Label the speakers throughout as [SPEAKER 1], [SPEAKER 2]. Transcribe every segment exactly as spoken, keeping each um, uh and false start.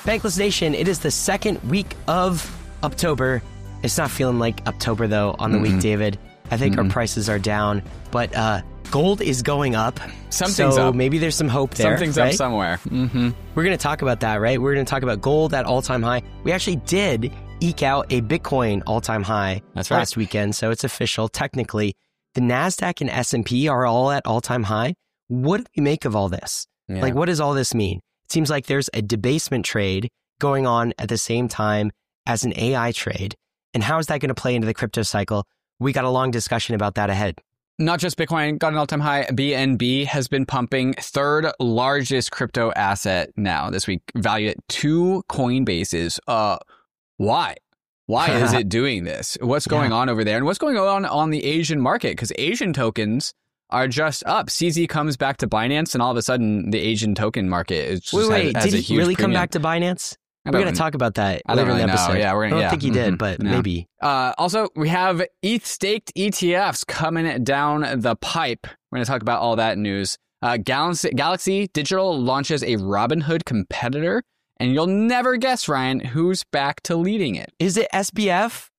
[SPEAKER 1] Bankless Nation, it is the second week of October. It's not feeling like October, though, on the mm-hmm. week, David. I think mm-hmm. our prices are down, but uh, gold is going up.
[SPEAKER 2] Something's
[SPEAKER 1] so
[SPEAKER 2] up.
[SPEAKER 1] maybe there's some hope there.
[SPEAKER 2] Something's
[SPEAKER 1] right?
[SPEAKER 2] up somewhere. Mm-hmm.
[SPEAKER 1] We're going to talk about that, right? We're going to talk about gold at all-time high. We actually did eke out a Bitcoin all-time high
[SPEAKER 2] That's right.
[SPEAKER 1] last weekend, so it's official. Technically, the NASDAQ and S and P are all at all-time high. What do we make of all this? Yeah. Like, what does all this mean? It seems like there's a debasement trade going on at the same time as an A I trade. And how is that going to play into the crypto cycle? We got a long discussion about that ahead.
[SPEAKER 2] Not just Bitcoin got an all-time high, B N B has been pumping, third largest crypto asset now this week, valued at two Coinbases. Uh, why? Why is it doing this? What's going yeah. on over there? And what's going on on the Asian market? Because Asian tokens are just up. C Z comes back to Binance, and all of a sudden, the Asian token market is just
[SPEAKER 1] wait, wait,
[SPEAKER 2] has, has
[SPEAKER 1] did
[SPEAKER 2] a
[SPEAKER 1] he
[SPEAKER 2] huge
[SPEAKER 1] really
[SPEAKER 2] premium.
[SPEAKER 1] come back to Binance? We're going to talk about that
[SPEAKER 2] I
[SPEAKER 1] later
[SPEAKER 2] really
[SPEAKER 1] in the episode.
[SPEAKER 2] Know. Yeah, we're gonna,
[SPEAKER 1] I don't
[SPEAKER 2] yeah.
[SPEAKER 1] think he
[SPEAKER 2] mm-hmm.
[SPEAKER 1] did, but
[SPEAKER 2] no.
[SPEAKER 1] maybe.
[SPEAKER 2] Uh, also, we have E T H staked E T Fs coming down the pipe. We're going to talk about all that news. Uh, Galaxy, Galaxy Digital launches a Robinhood competitor, and you'll never guess, Ryan, who's back to leading it.
[SPEAKER 1] Is it S B F?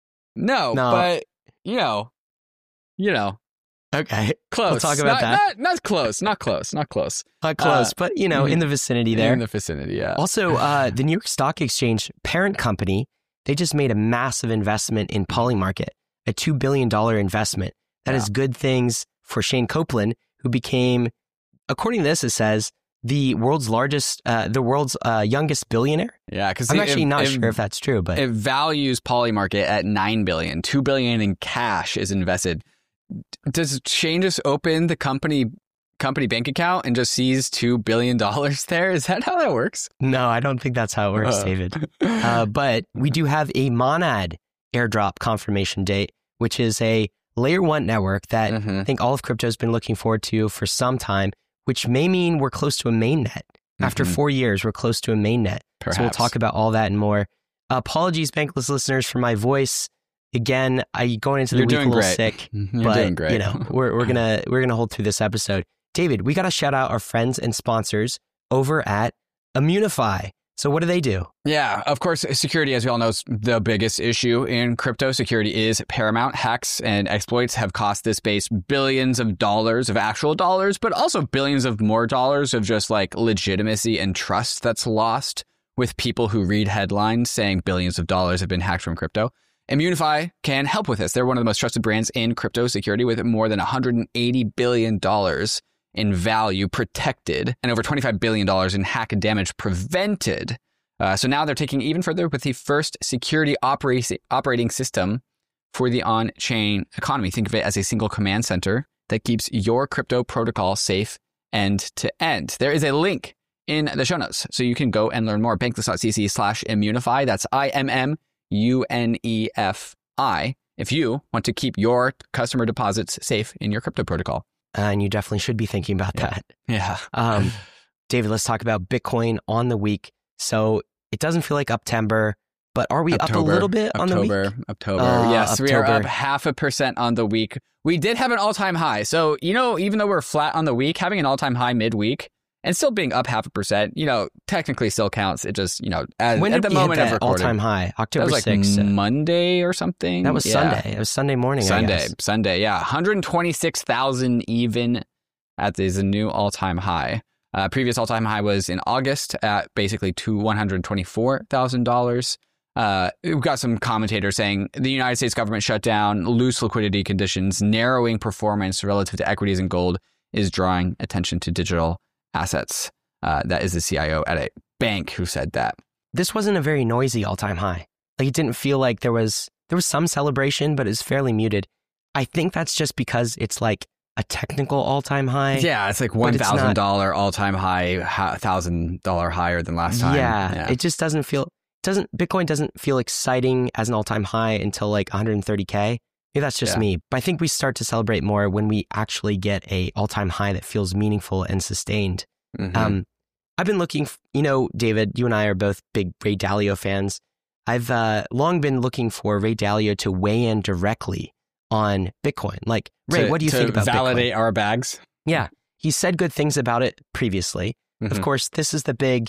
[SPEAKER 2] No,
[SPEAKER 1] no.
[SPEAKER 2] but, you know, you know.
[SPEAKER 1] Okay.
[SPEAKER 2] Close.
[SPEAKER 1] We'll talk about
[SPEAKER 2] not,
[SPEAKER 1] that.
[SPEAKER 2] Not, not close. Not close. Not close.
[SPEAKER 1] Not close,
[SPEAKER 2] uh,
[SPEAKER 1] but, you know, in the vicinity there.
[SPEAKER 2] In the vicinity, yeah.
[SPEAKER 1] Also, uh, the New York Stock Exchange parent company, they just made a massive investment in Polymarket, a two billion dollars investment. That yeah. is good things for Shane Copeland, who became, according to this, it says, the world's largest, uh, the world's uh, youngest billionaire.
[SPEAKER 2] Yeah, because
[SPEAKER 1] I'm
[SPEAKER 2] it,
[SPEAKER 1] actually
[SPEAKER 2] it,
[SPEAKER 1] not
[SPEAKER 2] it,
[SPEAKER 1] sure if that's true, but
[SPEAKER 2] it values Polymarket at nine billion dollars. two billion dollars in cash is invested. Does Shane just open the company company bank account and just sees two billion dollars there? Is that how that works?
[SPEAKER 1] No, I don't think that's how it works, uh. David. Uh, but we do have a Monad airdrop confirmation date, which is a layer one network that mm-hmm. I think all of crypto has been looking forward to for some time, which may mean we're close to a mainnet. Mm-hmm. After four years, we're close to a mainnet.
[SPEAKER 2] Perhaps.
[SPEAKER 1] So we'll talk about all that and more. Apologies, Bankless listeners, for my voice. Again, I going into the
[SPEAKER 2] You're
[SPEAKER 1] week a little
[SPEAKER 2] great.
[SPEAKER 1] sick,
[SPEAKER 2] You're
[SPEAKER 1] but
[SPEAKER 2] doing great.
[SPEAKER 1] you know we're we're gonna we're gonna hold through this episode. David, we gotta shout out our friends and sponsors over at Immunefi. So what do they do?
[SPEAKER 2] Yeah, of course, security, as we all know, is the biggest issue in crypto. Security is paramount. Hacks and exploits have cost this space billions of dollars of actual dollars, but also billions of more dollars of just like legitimacy and trust that's lost with people who read headlines saying billions of dollars have been hacked from crypto. Immunefi can help with this. They're one of the most trusted brands in crypto security with more than one hundred eighty billion dollars in value protected and over twenty-five billion dollars in hack damage prevented. Uh, so now they're taking even further with the first security operating operating system for the on-chain economy. Think of it as a single command center that keeps your crypto protocol safe end to end. There is a link in the show notes, so you can go and learn more. Bankless.cc slash Immunefi. That's I M M U N E F I. If you want to keep your customer deposits safe in your crypto protocol.
[SPEAKER 1] Uh, and you definitely should be thinking about
[SPEAKER 2] yeah.
[SPEAKER 1] that.
[SPEAKER 2] Yeah.
[SPEAKER 1] Um, David, let's talk about Bitcoin on the week. So it doesn't feel like Uptember, but are we
[SPEAKER 2] October,
[SPEAKER 1] up a little bit on
[SPEAKER 2] October,
[SPEAKER 1] the week?
[SPEAKER 2] October.
[SPEAKER 1] Uh,
[SPEAKER 2] yes,
[SPEAKER 1] October.
[SPEAKER 2] we are up half a percent on the week. We did have an all-time high. So, you know, even though we're flat on the week, having an all-time high midweek and still being up half a percent, you know, technically still counts. It just, you know, at,
[SPEAKER 1] when
[SPEAKER 2] at
[SPEAKER 1] did
[SPEAKER 2] the
[SPEAKER 1] we
[SPEAKER 2] moment
[SPEAKER 1] hit
[SPEAKER 2] of
[SPEAKER 1] that
[SPEAKER 2] recording.
[SPEAKER 1] all-time high? October
[SPEAKER 2] that was like
[SPEAKER 1] sixth.
[SPEAKER 2] Monday or something.
[SPEAKER 1] That was
[SPEAKER 2] yeah.
[SPEAKER 1] Sunday. It was Sunday morning,
[SPEAKER 2] Sunday,
[SPEAKER 1] I guess.
[SPEAKER 2] Sunday, yeah. one hundred twenty-six thousand even at is a new all-time high. Uh, previous all-time high was in August at basically to one hundred twenty-four thousand dollars. Uh, we've got some commentators saying the United States government shutdown, loose liquidity conditions, narrowing performance relative to equities and gold is drawing attention to digital assets. Uh, that is the C I O at a bank who said that.
[SPEAKER 1] This wasn't a very noisy all-time high. Like it didn't feel like there was there was some celebration, but it's fairly muted. I think that's just because it's like a technical all-time high.
[SPEAKER 2] Yeah, it's like one thousand dollars all-time high, one thousand dollars higher than last time.
[SPEAKER 1] Yeah,
[SPEAKER 2] yeah,
[SPEAKER 1] it just doesn't feel doesn't Bitcoin doesn't feel exciting as an all-time high until like one hundred thirty K. Maybe that's just
[SPEAKER 2] yeah.
[SPEAKER 1] me, but I think we start to celebrate more when we actually get a all-time high that feels meaningful and sustained.
[SPEAKER 2] Mm-hmm.
[SPEAKER 1] Um, I've been looking, you know, David, you and I are both big Ray Dalio fans. I've uh, long been looking for Ray Dalio to weigh in directly on Bitcoin. Like, Ray,
[SPEAKER 2] to,
[SPEAKER 1] what do you think about
[SPEAKER 2] validate Bitcoin? Validate our bags?
[SPEAKER 1] Yeah. He said good things about it previously. Mm-hmm. Of course, this is the big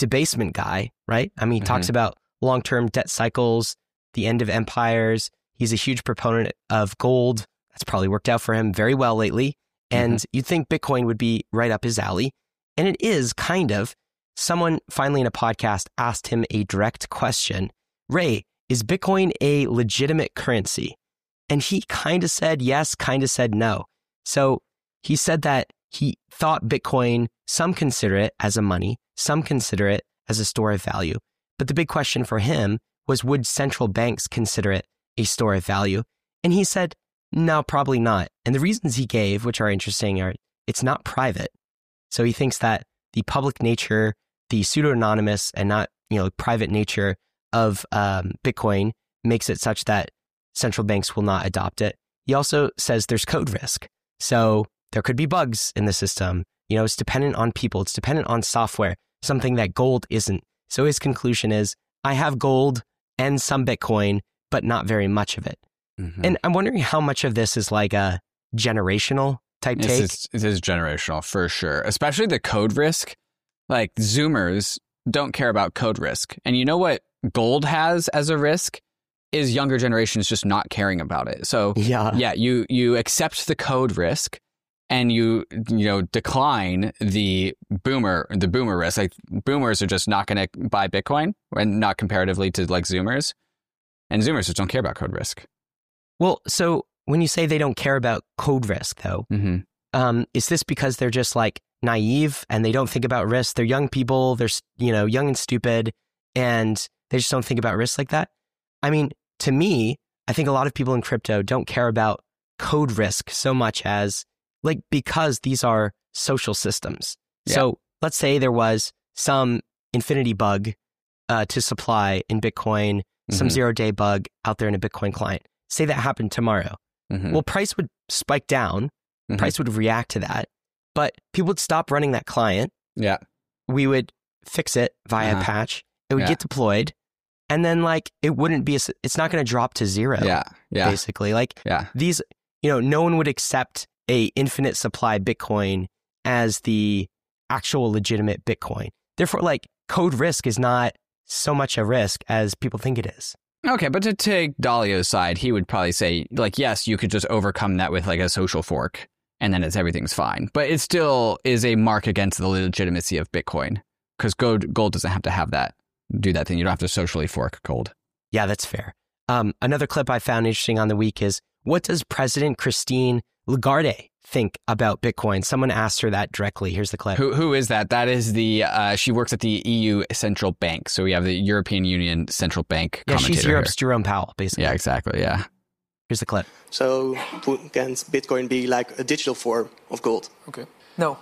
[SPEAKER 1] debasement guy, right? I mean, he
[SPEAKER 2] Mm-hmm.
[SPEAKER 1] talks about long-term debt cycles, the end of empires. He's a huge proponent of gold. That's probably worked out for him very well lately. And mm-hmm. you'd think Bitcoin would be right up his alley. And it is kind of. Someone finally in a podcast asked him a direct question. Ray, is Bitcoin a legitimate currency? And he kind of said yes, kind of said no. So he said that he thought Bitcoin, some consider it as a money, some consider it as a store of value. But the big question for him was, would central banks consider it a store of value? And he said, no, probably not. And the reasons he gave, which are interesting, are it's not private. So he thinks that the public nature, the pseudo-anonymous and not, you know, private nature of um, Bitcoin makes it such that central banks will not adopt it. He also says there's code risk. So there could be bugs in the system. You know, it's dependent on people. It's dependent on software, something that gold isn't. So his conclusion is, I have gold and some Bitcoin, but not very much of it. Mm-hmm. And I'm wondering how much of this is like a generational type
[SPEAKER 2] this
[SPEAKER 1] take.
[SPEAKER 2] Is, it is generational for sure, especially the code risk. Like Zoomers don't care about code risk. And you know what gold has as a risk is younger generations just not caring about it. So yeah, yeah you, you accept the code risk and you, you know, decline the boomer, the boomer risk. Like boomers are just not going to buy Bitcoin and not comparatively to like Zoomers. And Zoomers just don't care about code risk.
[SPEAKER 1] Well, so when you say they don't care about code risk though, mm-hmm. um, is this because they're just like naive and they don't think about risk? They're young people, they're, you know, young and stupid, and they just don't think about risk like that. I mean, to me, I think a lot of people in crypto don't care about code risk so much as like, because these are social systems. Yeah. So let's say there was some infinity bug uh, to supply in Bitcoin, mm-hmm. some zero day bug out there in a Bitcoin client. Say that happened tomorrow. Mm-hmm. Well, price would spike down. Mm-hmm. Price would react to that. But people would stop running that client.
[SPEAKER 2] Yeah.
[SPEAKER 1] We would fix it via uh-huh. a patch. It would yeah. get deployed. And then like, it wouldn't be, a, it's not going to drop to zero.
[SPEAKER 2] Yeah. Yeah.
[SPEAKER 1] Basically. Like
[SPEAKER 2] yeah.
[SPEAKER 1] these, you know, no one would accept a infinite supply Bitcoin as the actual legitimate Bitcoin. Therefore, like code risk is not so much a risk as people think it is.
[SPEAKER 2] Okay, but to take Dalio's side, he would probably say, like, yes, you could just overcome that with like a social fork and then it's everything's fine. But it still is a mark against the legitimacy of Bitcoin because gold, gold doesn't have to have that, do that thing. You don't have to socially fork gold.
[SPEAKER 1] Yeah, that's fair. Um, another clip I found interesting on the week is, what does President Christine Lagarde think about Bitcoin? Someone asked her that directly. Here's the clip.
[SPEAKER 2] Who Who is that? That is the, uh, she works at the E U Central Bank. So we have the European Union Central Bank
[SPEAKER 1] Yeah, she's Europe's
[SPEAKER 2] here.
[SPEAKER 1] Jerome Powell, basically.
[SPEAKER 2] Yeah, exactly. Yeah.
[SPEAKER 1] Here's the clip.
[SPEAKER 3] So can Bitcoin be like a digital form of gold?
[SPEAKER 4] Okay.
[SPEAKER 5] No.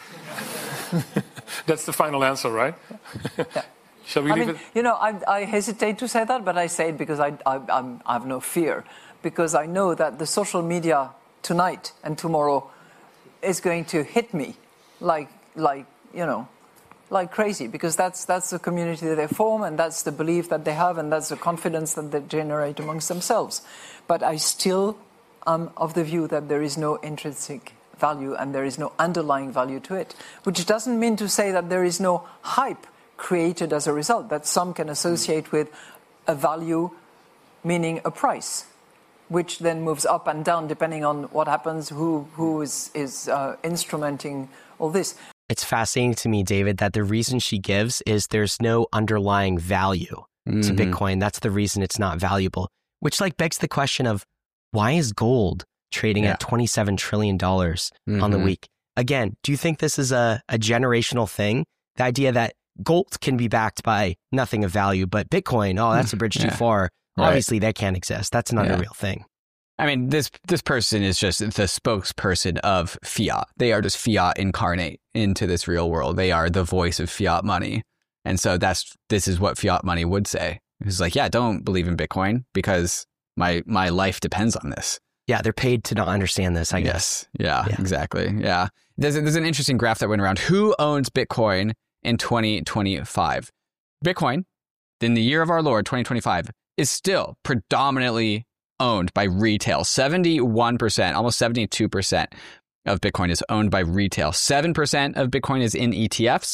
[SPEAKER 4] That's the final answer, right?
[SPEAKER 5] Yeah.
[SPEAKER 4] Shall we
[SPEAKER 5] I
[SPEAKER 4] leave
[SPEAKER 5] mean,
[SPEAKER 4] it?
[SPEAKER 5] you know, I, I hesitate to say that, but I say it because I, I, I'm, I have no fear. Because I know that the social media tonight and tomorrow is going to hit me like, like you know, like crazy. Because that's that's the community that they form, and that's the belief that they have, and that's the confidence that they generate amongst themselves. But I still am of the view that there is no intrinsic value and there is no underlying value to it. Which doesn't mean to say that there is no hype created as a result, that some can associate with a value, meaning a price, which then moves up and down depending on what happens, who who is, is uh, instrumenting all this.
[SPEAKER 1] It's fascinating to me, David, that the reason she gives is there's no underlying value mm-hmm. to Bitcoin. That's the reason it's not valuable, which like begs the question of, why is gold trading yeah. at twenty-seven trillion dollars mm-hmm. on the week? Again, do you think this is a, a generational thing? The idea that gold can be backed by nothing of value, but Bitcoin, oh, that's a bridge
[SPEAKER 2] yeah.
[SPEAKER 1] too far.
[SPEAKER 2] Right.
[SPEAKER 1] Obviously, that can't exist. That's not
[SPEAKER 2] yeah.
[SPEAKER 1] a real thing.
[SPEAKER 2] I mean, this this person is just the spokesperson of fiat. They are just fiat incarnate into this real world. They are the voice of fiat money. And so that's this is what fiat money would say. It's like, yeah, don't believe in Bitcoin because my my life depends on this.
[SPEAKER 1] Yeah, they're paid to not understand this, I
[SPEAKER 2] yes.
[SPEAKER 1] guess.
[SPEAKER 2] Yeah, yeah, exactly. Yeah. There's, there's an interesting graph that went around. Who owns Bitcoin in twenty twenty-five? Bitcoin, in the year of our Lord, twenty twenty-five, is still predominantly owned by retail. seventy-one percent, almost seventy-two percent of Bitcoin is owned by retail. seven percent of Bitcoin is in E T Fs.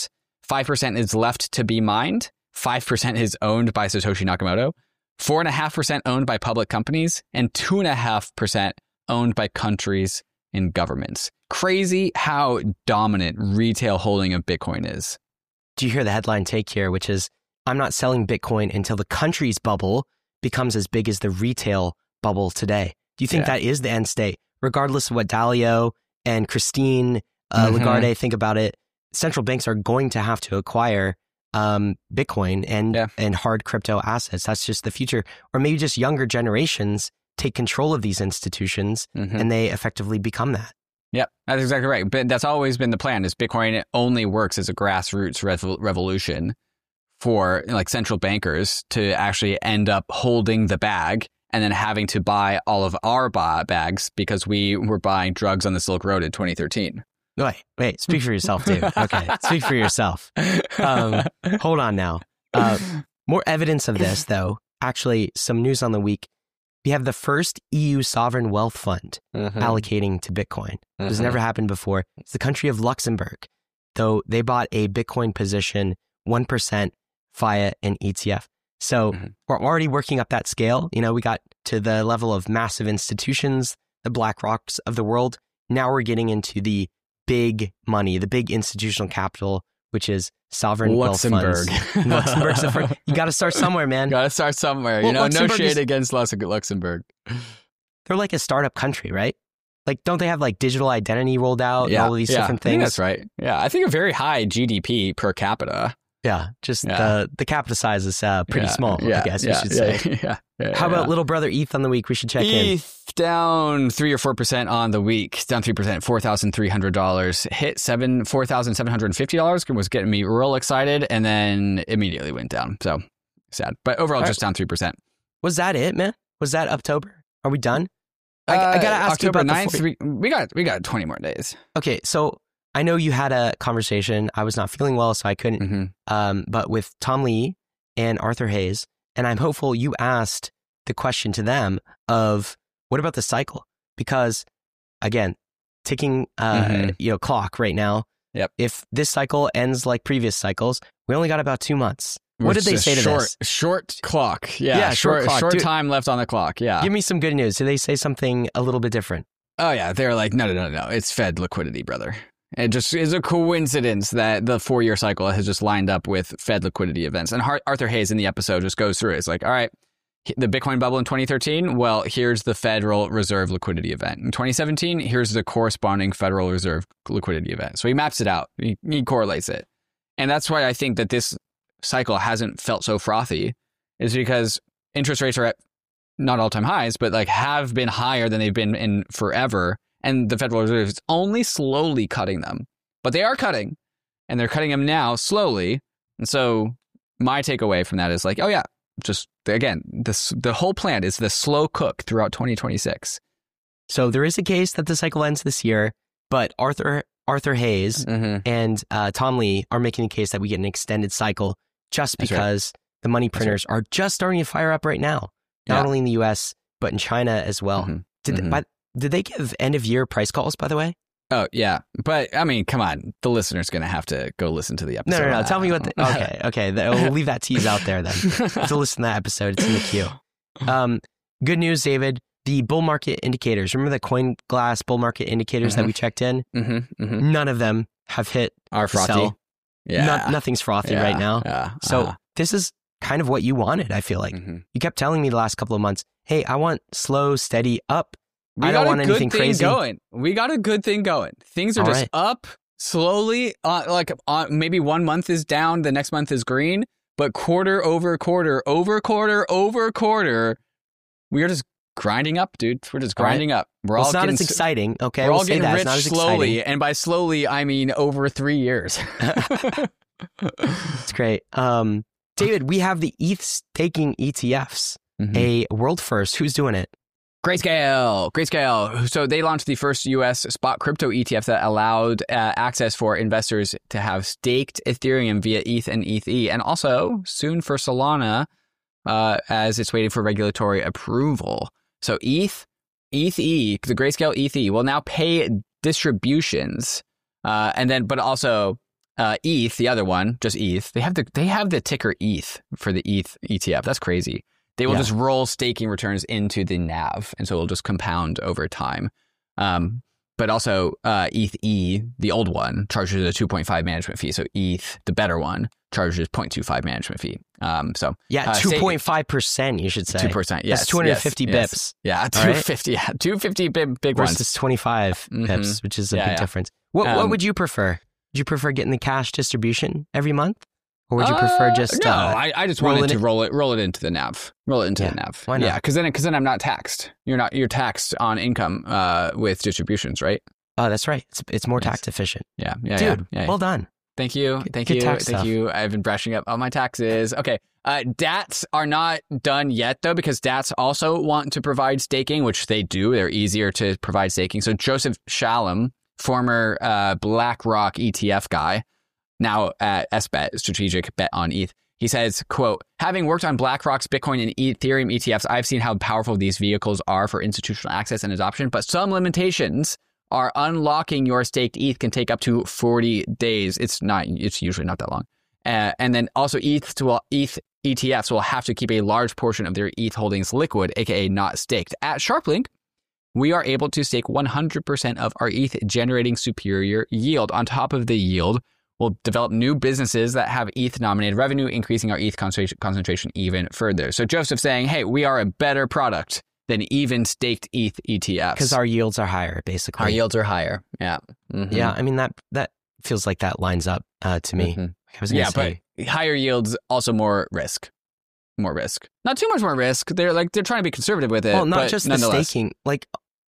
[SPEAKER 2] five percent is left to be mined, five percent is owned by Satoshi Nakamoto, four point five percent owned by public companies, and two point five percent owned by countries and governments. Crazy how dominant retail holding of Bitcoin is.
[SPEAKER 1] Do you hear the headline take here, which is, I'm not selling Bitcoin until the country's bubble becomes as big as the retail bubble today. Do you think yeah. that is the end state? Regardless of what Dalio and Christine uh, mm-hmm. Lagarde think about it, central banks are going to have to acquire um, Bitcoin and, yeah. and hard crypto assets. That's just the future. Or maybe just younger generations take control of these institutions mm-hmm. and they effectively become that.
[SPEAKER 2] Yep, that's exactly right. But that's always been the plan, is Bitcoin only works as a grassroots rev- revolution for like central bankers to actually end up holding the bag and then having to buy all of our ba- bags because we were buying drugs on the Silk Road in twenty thirteen.
[SPEAKER 1] Wait, wait, speak for yourself, David. Okay, speak for yourself. Um, hold on now. Uh, more evidence of this, though. Actually, some news on the week. We have the first E U sovereign wealth fund mm-hmm. allocating to Bitcoin. Mm-hmm. This never happened before. It's the country of Luxembourg, though they bought a Bitcoin position one percent via an E T F. So mm-hmm. we're already working up that scale. You know, we got to the level of massive institutions, the BlackRocks of the world. Now we're getting into the big money, the big institutional capital, which is sovereign
[SPEAKER 2] Luxembourg.
[SPEAKER 1] wealth funds. Luxembourg's the first. You got to start somewhere, man.
[SPEAKER 2] Got to start somewhere. Well, you know, Luxembourg no shade is, against Luxembourg.
[SPEAKER 1] They're like a startup country, right? Like, don't they have like digital identity rolled out
[SPEAKER 2] yeah,
[SPEAKER 1] and all of these
[SPEAKER 2] yeah,
[SPEAKER 1] different things?
[SPEAKER 2] I think that's right. Yeah, I think a very high G D P per capita.
[SPEAKER 1] Yeah, just
[SPEAKER 2] yeah.
[SPEAKER 1] the the capita size is uh, pretty
[SPEAKER 2] yeah,
[SPEAKER 1] small,
[SPEAKER 2] yeah,
[SPEAKER 1] I guess
[SPEAKER 2] yeah,
[SPEAKER 1] we should
[SPEAKER 2] yeah,
[SPEAKER 1] say.
[SPEAKER 2] Yeah, yeah,
[SPEAKER 1] How about
[SPEAKER 2] yeah.
[SPEAKER 1] little brother E T H on the week? We should check
[SPEAKER 2] E T H
[SPEAKER 1] in.
[SPEAKER 2] E T H down three or four percent on the week, down three percent, four thousand three hundred dollars. Hit seven four thousand seven hundred and fifty dollars. Was getting me real excited, and then immediately went down. So sad, but overall, All just right. down three percent.
[SPEAKER 1] Was that it, man? Was that October? Are we done?
[SPEAKER 2] Uh,
[SPEAKER 1] I, I gotta ask
[SPEAKER 2] October
[SPEAKER 1] you about
[SPEAKER 2] ninth,
[SPEAKER 1] the four-
[SPEAKER 2] we, we got we got twenty more days.
[SPEAKER 1] Okay, so I know you had a conversation. I was not feeling well, so I couldn't.
[SPEAKER 2] Mm-hmm.
[SPEAKER 1] Um, but with Tom Lee and Arthur Hayes, and I'm hopeful you asked the question to them of what about the cycle? Because again, ticking uh,
[SPEAKER 2] mm-hmm.
[SPEAKER 1] you know clock right now.
[SPEAKER 2] Yep.
[SPEAKER 1] If this cycle ends like previous cycles, we only got about two months. What
[SPEAKER 2] Which
[SPEAKER 1] did they say to
[SPEAKER 2] short,
[SPEAKER 1] this?
[SPEAKER 2] Short clock. Yeah,
[SPEAKER 1] yeah short,
[SPEAKER 2] short,
[SPEAKER 1] clock.
[SPEAKER 2] short
[SPEAKER 1] Dude,
[SPEAKER 2] time left on the clock. Yeah.
[SPEAKER 1] Give me some good news. Did they say something a little bit different?
[SPEAKER 2] Oh, yeah. They're like, no, no, no, no. It's Fed liquidity, brother. It just is a coincidence that the four-year cycle has just lined up with Fed liquidity events. And Arthur Hayes in the episode just goes through it. It's like, all right, the Bitcoin bubble in twenty thirteen, well, here's the Federal Reserve liquidity event. In twenty seventeen, here's the corresponding Federal Reserve liquidity event. So he maps it out. He, he correlates it. And that's why I think that this cycle hasn't felt so frothy, is because interest rates are at not all-time highs, but like have been higher than they've been in forever. And the Federal Reserve is only slowly cutting them. But they are cutting, and they're cutting them now slowly. And so my takeaway from that is like, oh yeah, just again, this, the whole plan is the slow cook throughout twenty twenty-six.
[SPEAKER 1] So there is a case that the cycle ends this year, but Arthur Arthur Hayes
[SPEAKER 2] mm-hmm. and
[SPEAKER 1] uh, Tom Lee are making the case that we get an extended cycle just
[SPEAKER 2] That's
[SPEAKER 1] because
[SPEAKER 2] right.
[SPEAKER 1] the money printers right. are just starting to fire up right now, not
[SPEAKER 2] yeah.
[SPEAKER 1] only in the U S, but in China as well.
[SPEAKER 2] Mm-hmm.
[SPEAKER 1] Did,
[SPEAKER 2] mm-hmm.
[SPEAKER 1] They, by, did they give end of year price calls, by the way?
[SPEAKER 2] Oh, yeah. But I mean, come on. The listener's going to have to go listen to the episode.
[SPEAKER 1] No, no, no. Tell me what. The, okay, okay. We'll leave that tease out there then. To listen to that episode, it's in the queue. Um, good news, David. The bull market indicators. Remember the CoinGlass bull market indicators
[SPEAKER 2] mm-hmm.
[SPEAKER 1] that we checked in?
[SPEAKER 2] Mm-hmm, mm-hmm.
[SPEAKER 1] None of them have hit
[SPEAKER 2] our frothy.
[SPEAKER 1] Sell.
[SPEAKER 2] Yeah,
[SPEAKER 1] no, nothing's frothy
[SPEAKER 2] yeah,
[SPEAKER 1] right now.
[SPEAKER 2] Yeah.
[SPEAKER 1] So
[SPEAKER 2] uh-huh.
[SPEAKER 1] this is kind of what you wanted. I feel like
[SPEAKER 2] mm-hmm.
[SPEAKER 1] you kept telling me the last couple of months, "Hey, I want slow, steady up.
[SPEAKER 2] We
[SPEAKER 1] I don't
[SPEAKER 2] got
[SPEAKER 1] want
[SPEAKER 2] a good
[SPEAKER 1] anything
[SPEAKER 2] thing
[SPEAKER 1] crazy."
[SPEAKER 2] Going. We got a good thing going. Things are
[SPEAKER 1] All
[SPEAKER 2] just
[SPEAKER 1] right.
[SPEAKER 2] up slowly. Uh, like uh, maybe one month is down, the next month is green, but quarter over quarter, over quarter, over quarter, we are just grinding up, dude. We're just grinding
[SPEAKER 1] right.
[SPEAKER 2] up. We're
[SPEAKER 1] well,
[SPEAKER 2] all
[SPEAKER 1] it's not
[SPEAKER 2] getting,
[SPEAKER 1] as exciting. Okay,
[SPEAKER 2] we're
[SPEAKER 1] we'll
[SPEAKER 2] all
[SPEAKER 1] say
[SPEAKER 2] getting
[SPEAKER 1] that.
[SPEAKER 2] rich
[SPEAKER 1] It's not as
[SPEAKER 2] slowly,
[SPEAKER 1] exciting.
[SPEAKER 2] and by slowly I mean over three years.
[SPEAKER 1] It's great. Um, David, we have the E T H staking E T Fs,
[SPEAKER 2] mm-hmm.
[SPEAKER 1] a world first. Who's doing it?
[SPEAKER 2] Grayscale, Grayscale. So they launched the first U S spot crypto E T F that allowed uh, access for investors to have staked Ethereum via E T H and E T H E, and also soon for Solana uh, as it's waiting for regulatory approval. So E T H, E T H E, the Grayscale E T H E will now pay distributions, uh, and then but also uh, E T H, the other one, just E T H, they have the they have the ticker E T H for the E T H E T F. That's crazy. They will yeah. just roll staking returns into the N A V, and so it'll just compound over time. Um, but also uh, E T H E, the old one, charges a two point five management fee. So E T H, the better one, charges zero point two five management fee. Um, so
[SPEAKER 1] yeah, two point five percent, you should say.
[SPEAKER 2] two percent, yes.
[SPEAKER 1] That's two hundred fifty
[SPEAKER 2] yes,
[SPEAKER 1] bips.
[SPEAKER 2] Yes. Yeah, two hundred fifty, right? yeah, two hundred fifty big, big
[SPEAKER 1] versus
[SPEAKER 2] ones.
[SPEAKER 1] twenty-five
[SPEAKER 2] mm-hmm.
[SPEAKER 1] bips, which is a
[SPEAKER 2] yeah,
[SPEAKER 1] big
[SPEAKER 2] yeah.
[SPEAKER 1] difference. What,
[SPEAKER 2] um,
[SPEAKER 1] what would you prefer? Would you prefer getting the cash distribution every month? Or would you prefer just...
[SPEAKER 2] Uh, no,
[SPEAKER 1] uh,
[SPEAKER 2] I, I just wanted to it? roll it roll it into the N A V. Roll it into
[SPEAKER 1] yeah.
[SPEAKER 2] the N A V.
[SPEAKER 1] Why not?
[SPEAKER 2] Yeah, because then, because then I'm not taxed. You're not. You're taxed on income uh, with distributions, right?
[SPEAKER 1] Oh, that's right. It's it's more
[SPEAKER 2] yes.
[SPEAKER 1] tax efficient.
[SPEAKER 2] Yeah, yeah,
[SPEAKER 1] Dude,
[SPEAKER 2] yeah, yeah.
[SPEAKER 1] well done.
[SPEAKER 2] Thank you,
[SPEAKER 1] good,
[SPEAKER 2] thank
[SPEAKER 1] good
[SPEAKER 2] you,
[SPEAKER 1] tax
[SPEAKER 2] thank
[SPEAKER 1] stuff.
[SPEAKER 2] you. I've been brushing up on my taxes. Okay, uh, D A Ts are not done yet though, because D A Ts also want to provide staking, which they do. They're easier to provide staking. So Joseph Shalom, former uh, BlackRock E T F guy, now at S B E T, strategic bet on E T H. He says, quote, having worked on BlackRock's Bitcoin and Ethereum E T Fs, I've seen how powerful these vehicles are for institutional access and adoption, but some limitations are unlocking your staked E T H can take up to forty days. It's not, it's usually not that long. Uh, and then also E T H, will, E T H E T Fs will have to keep a large portion of their E T H holdings liquid, aka not staked. At SharpLink, we are able to stake one hundred percent of our E T H, generating superior yield. On top of the yield, we'll develop new businesses that have E T H-nominated revenue, increasing our E T H concentration, concentration even further. So Joseph saying, hey, we are a better product than even staked E T H E T Fs.
[SPEAKER 1] Because our yields are higher, basically.
[SPEAKER 2] Our yields are higher, yeah. Mm-hmm.
[SPEAKER 1] Yeah, I mean, that that feels like that lines up uh, to me.
[SPEAKER 2] Mm-hmm.
[SPEAKER 1] I was
[SPEAKER 2] yeah,
[SPEAKER 1] say.
[SPEAKER 2] But higher yields, also more risk. More risk. Not too much more risk. They're like they're trying to be conservative with it.
[SPEAKER 1] Well, not
[SPEAKER 2] but
[SPEAKER 1] just the staking. Like,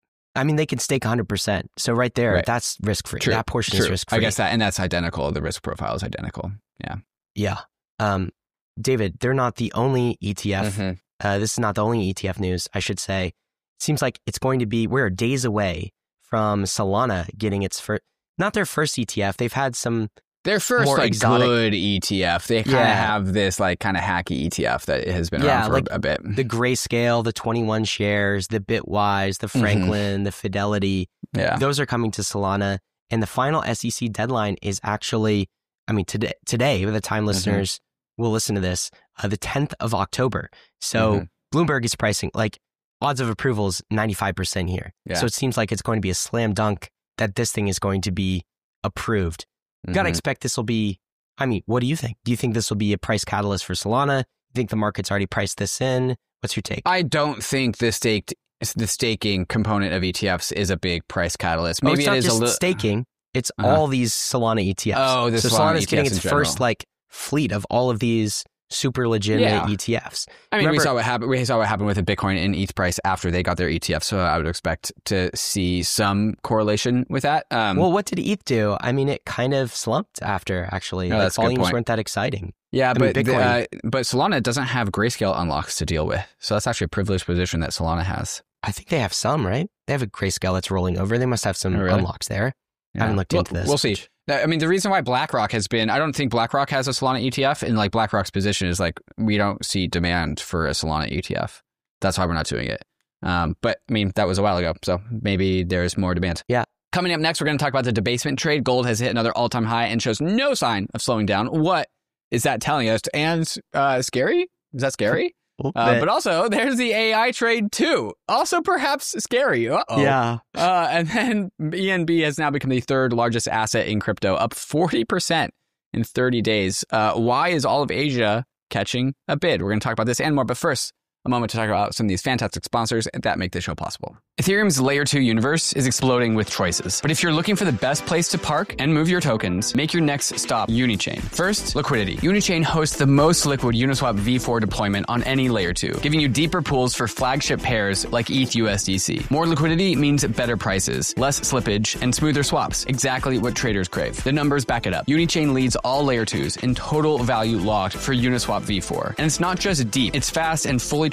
[SPEAKER 1] I mean, they can stake one hundred percent. So right there, right. that's risk-free.
[SPEAKER 2] True.
[SPEAKER 1] That portion
[SPEAKER 2] True.
[SPEAKER 1] is risk-free.
[SPEAKER 2] I guess that, and that's identical. The risk profile is identical. Yeah.
[SPEAKER 1] Yeah. Um, David, they're not the only E T F. Mm-hmm. Uh, this is not the only E T F news, I should say. It seems like it's going to be, we're days away from Solana getting its first, not their first E T F. They've had some
[SPEAKER 2] Their first
[SPEAKER 1] more
[SPEAKER 2] like
[SPEAKER 1] exotic,
[SPEAKER 2] good E T F. They kind of
[SPEAKER 1] yeah.
[SPEAKER 2] have this like kind of hacky E T F that has been
[SPEAKER 1] yeah,
[SPEAKER 2] around for
[SPEAKER 1] like
[SPEAKER 2] a, a bit.
[SPEAKER 1] The Grayscale, the twenty-one shares, the Bitwise, the Franklin, mm-hmm. the Fidelity.
[SPEAKER 2] Yeah.
[SPEAKER 1] Those are coming to Solana. And the final S E C deadline is actually, I mean, today, today by the time listeners mm-hmm. will listen to this, uh, the tenth of October. So mm-hmm. Bloomberg is pricing, like, odds of approval is ninety-five percent here. Yeah. So it seems like it's going to be a slam dunk that this thing is going to be approved. You got to mm-hmm. expect this will be, I mean, what do you think? Do you think this will be a price catalyst for Solana? You think the market's already priced this in? What's your take?
[SPEAKER 2] I don't think the staked the staking component of E T Fs is a big price catalyst. Maybe
[SPEAKER 1] oh, it's not
[SPEAKER 2] it is
[SPEAKER 1] just
[SPEAKER 2] a little
[SPEAKER 1] staking. It's
[SPEAKER 2] uh-huh.
[SPEAKER 1] all these Solana E T Fs.
[SPEAKER 2] Oh, this
[SPEAKER 1] so
[SPEAKER 2] Solana
[SPEAKER 1] Solana's
[SPEAKER 2] E T Fs
[SPEAKER 1] getting its first like fleet of all of these super legitimate
[SPEAKER 2] yeah.
[SPEAKER 1] E T Fs.
[SPEAKER 2] I mean,
[SPEAKER 1] Remember,
[SPEAKER 2] we saw what happened. We saw what happened with the Bitcoin and E T H price after they got their E T F. So I would expect to see some correlation with that. Um,
[SPEAKER 1] well, what did E T H do? I mean, it kind of slumped after. Actually,
[SPEAKER 2] no,
[SPEAKER 1] like,
[SPEAKER 2] that's a good
[SPEAKER 1] volumes
[SPEAKER 2] point.
[SPEAKER 1] weren't that exciting.
[SPEAKER 2] Yeah,
[SPEAKER 1] I
[SPEAKER 2] but
[SPEAKER 1] mean,
[SPEAKER 2] the, uh, but Solana doesn't have Grayscale unlocks to deal with. So that's actually a privileged position that Solana has.
[SPEAKER 1] I think they have some, right? They have a Grayscale that's rolling over. They must have some oh, really? unlocks there.
[SPEAKER 2] Yeah.
[SPEAKER 1] I haven't looked
[SPEAKER 2] we'll,
[SPEAKER 1] into this.
[SPEAKER 2] We'll see. I mean, the reason why BlackRock has been, I don't think BlackRock has a Solana E T F, and like BlackRock's position is like, we don't see demand for a Solana E T F. That's why we're not doing it. Um, but I mean, that was a while ago, so maybe there's more demand.
[SPEAKER 1] Yeah.
[SPEAKER 2] Coming up next, we're going to talk about the debasement trade. Gold has hit another all-time high and shows no sign of slowing down. What is that telling us? And uh, scary? Is that scary? Uh, but also, there's the A I trade too. Also, perhaps scary. Uh-oh.
[SPEAKER 1] Yeah.
[SPEAKER 2] Uh, and then E N B has now become the third largest asset in crypto, up forty percent in thirty days. Uh, why is all of Asia catching a bid? We're going to talk about this and more. But first, a moment to talk about some of these fantastic sponsors that make this show possible. Ethereum's layer two universe is exploding with choices. But if you're looking for the best place to park and move your tokens, make your next stop Unichain. First, liquidity. Unichain hosts the most liquid Uniswap v four deployment on any layer two, giving you deeper pools for flagship pairs like E T H U S D C. More liquidity means better prices, less slippage, and smoother swaps. Exactly what traders crave. The numbers back it up. Unichain leads all layer twos in total value locked for Uniswap v four. And it's not just deep, it's fast and fully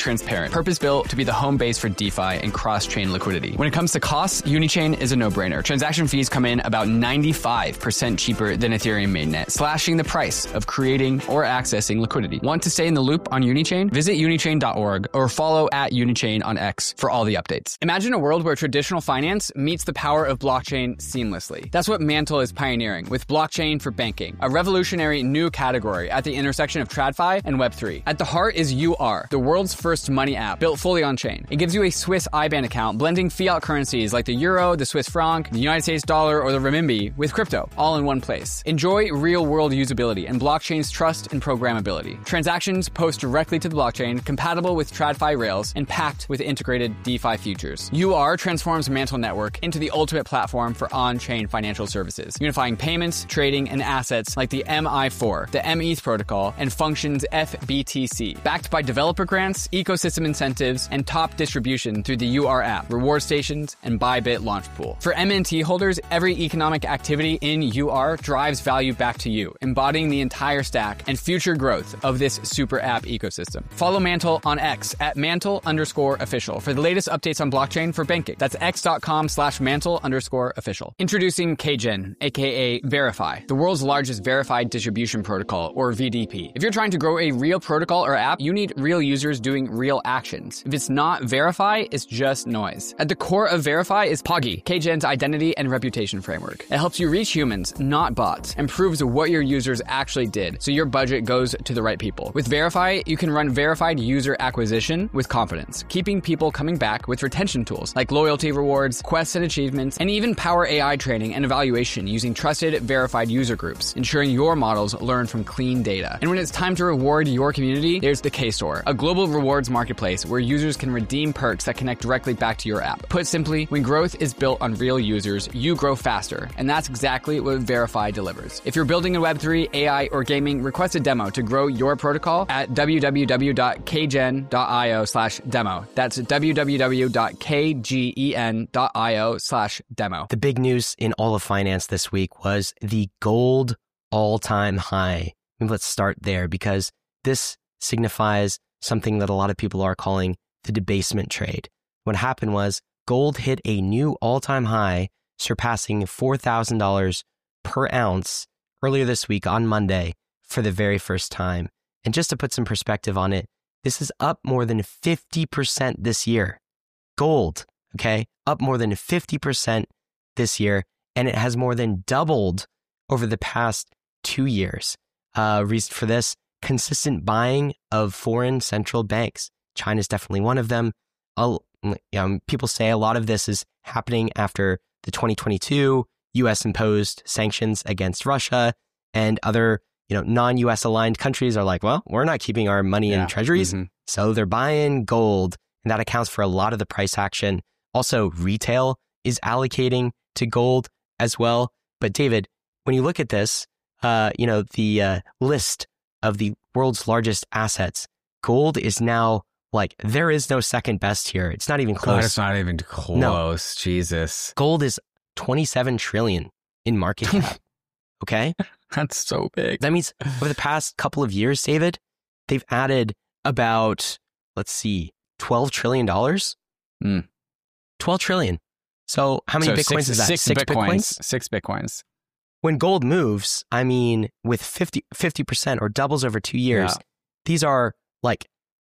[SPEAKER 2] transparent, purpose-built to be the home base for DeFi and cross-chain liquidity. When it comes to costs, Unichain is a no-brainer. Transaction fees come in about ninety-five percent cheaper than Ethereum mainnet, slashing the price of creating or accessing liquidity. Want to stay in the loop on Unichain? Visit unichain dot org or follow at Unichain on X for all the updates. Imagine a world where traditional finance meets the power of blockchain seamlessly. That's what Mantle is pioneering with blockchain for banking, a revolutionary new category at the intersection of TradFi and Web three. At the heart is U R, the world's first money app built fully on chain. It gives you a Swiss I B A N account, blending fiat currencies like the euro, the Swiss franc, the United States dollar, or the renminbi with crypto, all in one place. Enjoy real-world usability and blockchain's trust and programmability. Transactions post directly to the blockchain, compatible with TradFi rails, and packed with integrated DeFi features. U R transforms Mantle Network into the ultimate platform for on-chain financial services, unifying payments, trading, and assets like the M I four, the M E T H protocol, and Functions F B T C. Backed by developer grants, ecosystem incentives, and top distribution through the U R app, reward stations, and Bybit launch pool. For M N T holders, every economic activity in U R drives value back to you, embodying the entire stack and future growth of this super app ecosystem. Follow Mantle on X at mantle underscore official for the latest updates on blockchain for banking. That's x.com slash mantle underscore official. Introducing KGen, aka Verify, the world's largest verified distribution protocol, or V D P. If you're trying to grow a real protocol or app, you need real users doing real actions. If it's not Verify, it's just noise. At the core of Verify is Poggy, KGen's identity and reputation framework. It helps you reach humans, not bots, and proves what your users actually did, so your budget goes to the right people. With Verify, you can run verified user acquisition with confidence, keeping people coming back with retention tools like loyalty rewards, quests and achievements, and even power A I training and evaluation using trusted, verified user groups, ensuring your models learn from clean data. And when it's time to reward your community, there's the K-Store, a global rewards marketplace where users can redeem perks that connect directly back to your app. Put simply, when growth is built on real users, you grow faster, and that's exactly what Verify delivers. If you're building in Web three, A I, or gaming, request a demo to grow your protocol at w w w dot k gen dot i o slash demo. That's w w w dot k gen dot i o slash demo.
[SPEAKER 1] The big news in all of finance this week was the gold all-time high. Let's start there because this signifies something that a lot of people are calling the debasement trade. What happened was gold hit a new all-time high, surpassing four thousand dollars per ounce earlier this week on Monday for the very first time. And just to put some perspective on it, this is up more than fifty percent this year. Gold, okay, up more than fifty percent this year, and it has more than doubled over the past two years. Uh, reason for this, consistent buying of foreign central banks. China's definitely one of them. I'll, um, people say a lot of this is happening after the twenty twenty-two U S imposed sanctions against Russia, and other you know non-U S aligned countries are like, well, we're not keeping our money yeah. in treasuries, mm-hmm. so they're buying gold, and that accounts for a lot of the price action. Also, retail is allocating to gold as well. But David, when you look at this, uh, you know the uh, list of the world's largest assets, gold is now like, there is no second best here. It's not even close.
[SPEAKER 2] God, it's not even close. No. Jesus.
[SPEAKER 1] Gold is twenty-seven trillion in market cap. Okay?
[SPEAKER 2] That's so big.
[SPEAKER 1] That means over the past couple of years, David, they've added about, let's see, twelve trillion dollars?
[SPEAKER 2] Mm.
[SPEAKER 1] twelve trillion. So how many
[SPEAKER 2] so
[SPEAKER 1] bitcoins
[SPEAKER 2] six,
[SPEAKER 1] is that?
[SPEAKER 2] Six, six bitcoins? bitcoins? Six bitcoins.
[SPEAKER 1] When gold moves, I mean, with fifty, fifty percent or doubles over two years, yeah. these are like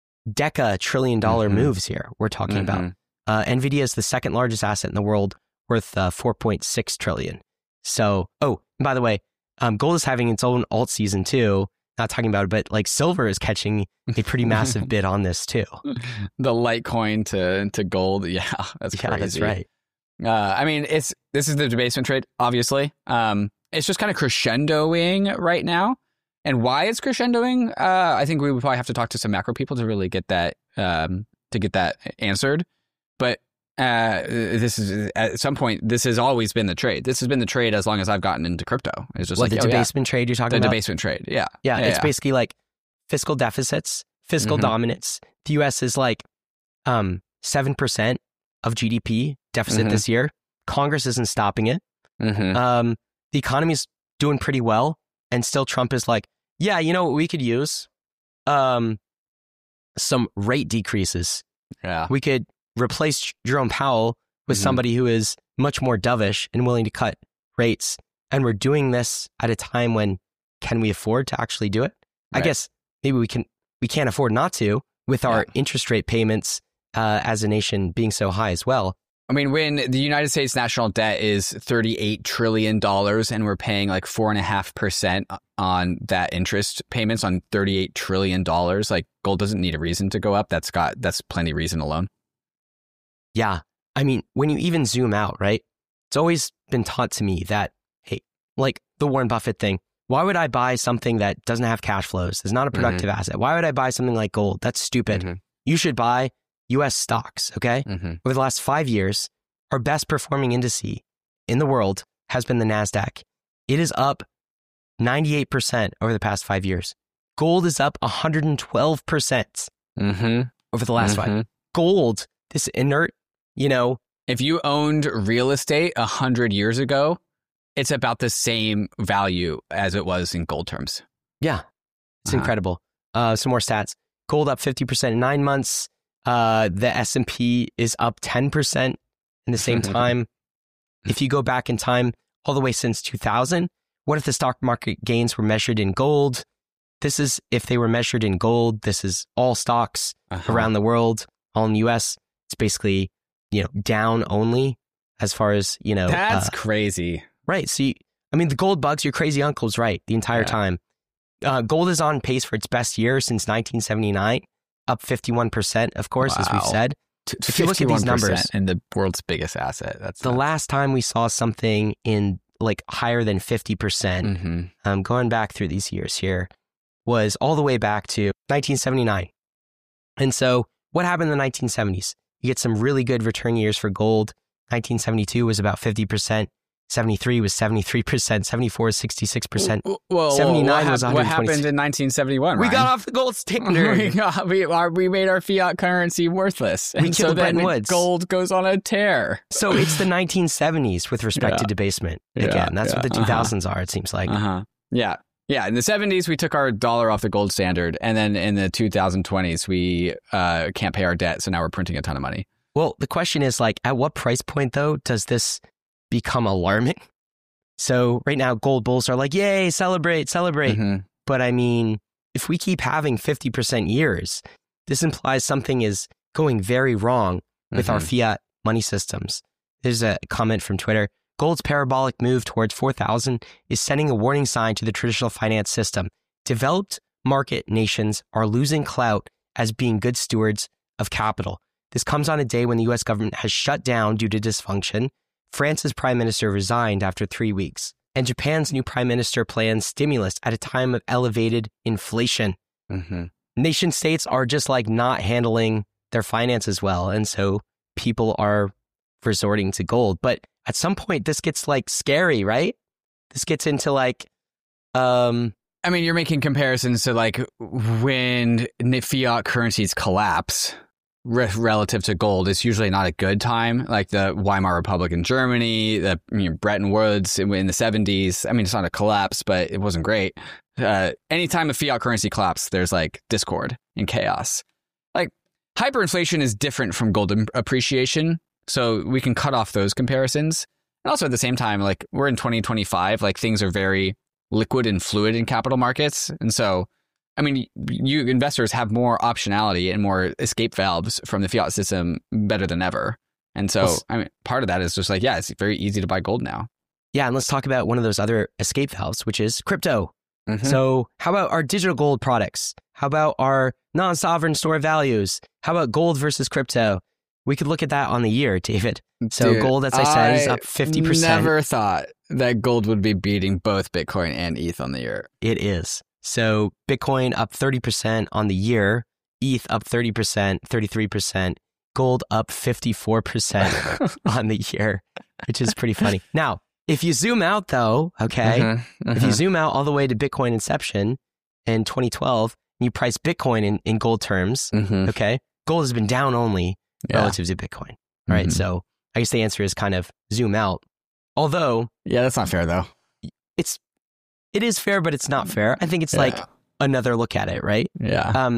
[SPEAKER 1] deca trillion dollar mm-hmm. moves here we're talking mm-hmm. about. Uh, NVIDIA is the second largest asset in the world, worth uh, four point six trillion. So, oh, by the way, um, gold is having its own alt season too. Not talking about it, but like silver is catching a pretty massive bid on this too.
[SPEAKER 2] The Litecoin to to gold, yeah, that's crazy.
[SPEAKER 1] Yeah, that's right.
[SPEAKER 2] Uh, I mean, it's this is the debasement trade, obviously. Um, it's just kind of crescendoing right now. And why it's crescendoing, uh, I think we would probably have to talk to some macro people to really get that um, to get that answered. But uh, this is at some point, this has always been the trade. This has been the trade as long as I've gotten into crypto. It's just
[SPEAKER 1] what,
[SPEAKER 2] like
[SPEAKER 1] the
[SPEAKER 2] oh,
[SPEAKER 1] debasement
[SPEAKER 2] yeah.
[SPEAKER 1] trade you're talking
[SPEAKER 2] the
[SPEAKER 1] about?
[SPEAKER 2] The debasement trade, yeah.
[SPEAKER 1] Yeah,
[SPEAKER 2] yeah
[SPEAKER 1] it's
[SPEAKER 2] yeah.
[SPEAKER 1] basically like fiscal deficits, fiscal mm-hmm. dominance. The U S is like um, seven percent of G D P deficit mm-hmm. this year. Congress isn't stopping it.
[SPEAKER 2] Mm-hmm.
[SPEAKER 1] Um, the economy's doing pretty well. And still Trump is like, yeah, you know what we could use? Um, some rate decreases.
[SPEAKER 2] Yeah.
[SPEAKER 1] We could replace Jerome Powell with mm-hmm. somebody who is much more dovish and willing to cut rates. And we're doing this at a time when, can we afford to actually do it? Right. I guess maybe we can, we can't afford not to with our yeah. interest rate payments uh, as a nation being so high as well.
[SPEAKER 2] I mean, when the United States national debt is thirty-eight trillion dollars and we're paying like four and a half percent on that interest payments on thirty-eight trillion dollars, like gold doesn't need a reason to go up. That's got, that's plenty reason alone.
[SPEAKER 1] Yeah. I mean, when you even zoom out, right? It's always been taught to me that, hey, like the Warren Buffett thing, why would I buy something that doesn't have cash flows? Is not a productive mm-hmm. asset. Why would I buy something like gold? That's stupid. Mm-hmm. You should buy U S stocks, okay? Mm-hmm. Over the last five years, our best performing indice in the world has been the NASDAQ. It is up ninety-eight percent over the past five years. Gold is up one hundred twelve percent
[SPEAKER 2] mm-hmm.
[SPEAKER 1] over the last
[SPEAKER 2] mm-hmm.
[SPEAKER 1] five. Gold, this inert, you know.
[SPEAKER 2] If you owned real estate one hundred years ago, it's about the same value as it was in gold terms.
[SPEAKER 1] Yeah, it's
[SPEAKER 2] uh-huh.
[SPEAKER 1] incredible. Uh, some more stats. Gold up fifty percent in nine months. Uh, the S and P is up ten percent in the same time. If you go back in time, all the way since two thousand, what if the stock market gains were measured in gold? This is, if they were measured in gold, this is all stocks uh-huh. around the world, all in the U S. It's basically, you know, down only as far as, you know.
[SPEAKER 2] That's
[SPEAKER 1] uh,
[SPEAKER 2] crazy.
[SPEAKER 1] Right. So, you, I mean, the gold bugs, your crazy uncle's right the entire yeah. time. Uh, gold is on pace for its best year since nineteen seventy-nine, up fifty-one percent, of course, wow. as we've said. If you look at these numbers,
[SPEAKER 2] and the world's biggest asset, that's
[SPEAKER 1] the
[SPEAKER 2] nuts.
[SPEAKER 1] Last time we saw something in like higher than fifty percent,
[SPEAKER 2] mm-hmm.
[SPEAKER 1] um, going back through these years here, was all the way back to nineteen seventy-nine. And so what happened in the nineteen seventies? You get some really good return years for gold. nineteen seventy-two was about fifty percent. seventy-three was seventy-three percent. seventy-four was sixty-six percent.
[SPEAKER 2] Whoa,
[SPEAKER 1] seventy-nine
[SPEAKER 2] what
[SPEAKER 1] was
[SPEAKER 2] hap- What happened in nineteen seventy-one,
[SPEAKER 1] We
[SPEAKER 2] Ryan?
[SPEAKER 1] got off the gold standard.
[SPEAKER 2] we, got, we, our, we made our fiat currency worthless.
[SPEAKER 1] We
[SPEAKER 2] and
[SPEAKER 1] killed
[SPEAKER 2] so then
[SPEAKER 1] Bretton Woods.
[SPEAKER 2] Gold goes on a tear.
[SPEAKER 1] So it's the nineteen seventies with respect
[SPEAKER 2] yeah.
[SPEAKER 1] to debasement.
[SPEAKER 2] Yeah,
[SPEAKER 1] Again, that's
[SPEAKER 2] yeah,
[SPEAKER 1] what the two thousands uh-huh. are, it seems like.
[SPEAKER 2] Uh-huh. Yeah. Yeah. In the seventies, we took our dollar off the gold standard. And then in the twenty twenties, we uh, can't pay our debt. So now we're printing a ton of money.
[SPEAKER 1] Well, the question is like, at what price point, though, does this become alarming? So right now, gold bulls are like, yay, celebrate, celebrate.
[SPEAKER 2] Mm-hmm.
[SPEAKER 1] But I mean, if we keep having fifty percent years, this implies something is going very wrong with mm-hmm. our fiat money systems. There's a comment from Twitter. Gold's parabolic move towards four thousand is sending a warning sign to the traditional finance system. Developed market nations are losing clout as being good stewards of capital. This comes on a day when the U S government has shut down due to dysfunction. France's prime minister resigned after three weeks, and Japan's new prime minister plans stimulus at a time of elevated inflation.
[SPEAKER 2] Mm-hmm.
[SPEAKER 1] Nation states are just like not handling their finances well, and so people are resorting to gold. But at some point, this gets like scary, right? This gets into like, um,
[SPEAKER 2] I mean, you're making comparisons to like when fiat currencies collapse. Re- relative to gold, it's usually not a good time. Like the Weimar Republic in Germany, the you know, Bretton Woods in, in the seventies. I mean, it's not a collapse, but it wasn't great. Uh, anytime a fiat currency collapses, there's like discord and chaos. Like hyperinflation is different from gold appreciation, so we can cut off those comparisons. And also at the same time, like we're in twenty twenty-five, like things are very liquid and fluid in capital markets, and so. I mean, you investors have more optionality and more escape valves from the fiat system better than ever. And so, well, I mean, part of that is just like, yeah, it's very easy to buy gold now.
[SPEAKER 1] Yeah. And let's talk about one of those other escape valves, which is crypto.
[SPEAKER 2] Mm-hmm.
[SPEAKER 1] So how about our digital gold products? How about our non-sovereign store of values? How about gold versus crypto? We could look at that on the year, David. So
[SPEAKER 2] Dude,
[SPEAKER 1] gold, as I said,
[SPEAKER 2] I
[SPEAKER 1] is up fifty percent.
[SPEAKER 2] Never thought that gold would be beating both Bitcoin and E T H on the year.
[SPEAKER 1] It is. So Bitcoin up thirty percent on the year, E T H up thirty percent, thirty-three percent, gold up fifty-four percent on the year, which is pretty funny. Now, if you zoom out though, okay, uh-huh, uh-huh. if you zoom out all the way to Bitcoin inception in twenty twelve, and you price Bitcoin in, in gold terms, mm-hmm. okay, gold has been down only yeah. relative to Bitcoin. All mm-hmm. right, so I guess the answer is kind of zoom out. Although...
[SPEAKER 2] Yeah, that's not fair though.
[SPEAKER 1] It's... It is fair, but it's not fair. I think it's yeah. like another look at it, right?
[SPEAKER 2] Yeah.
[SPEAKER 1] Um,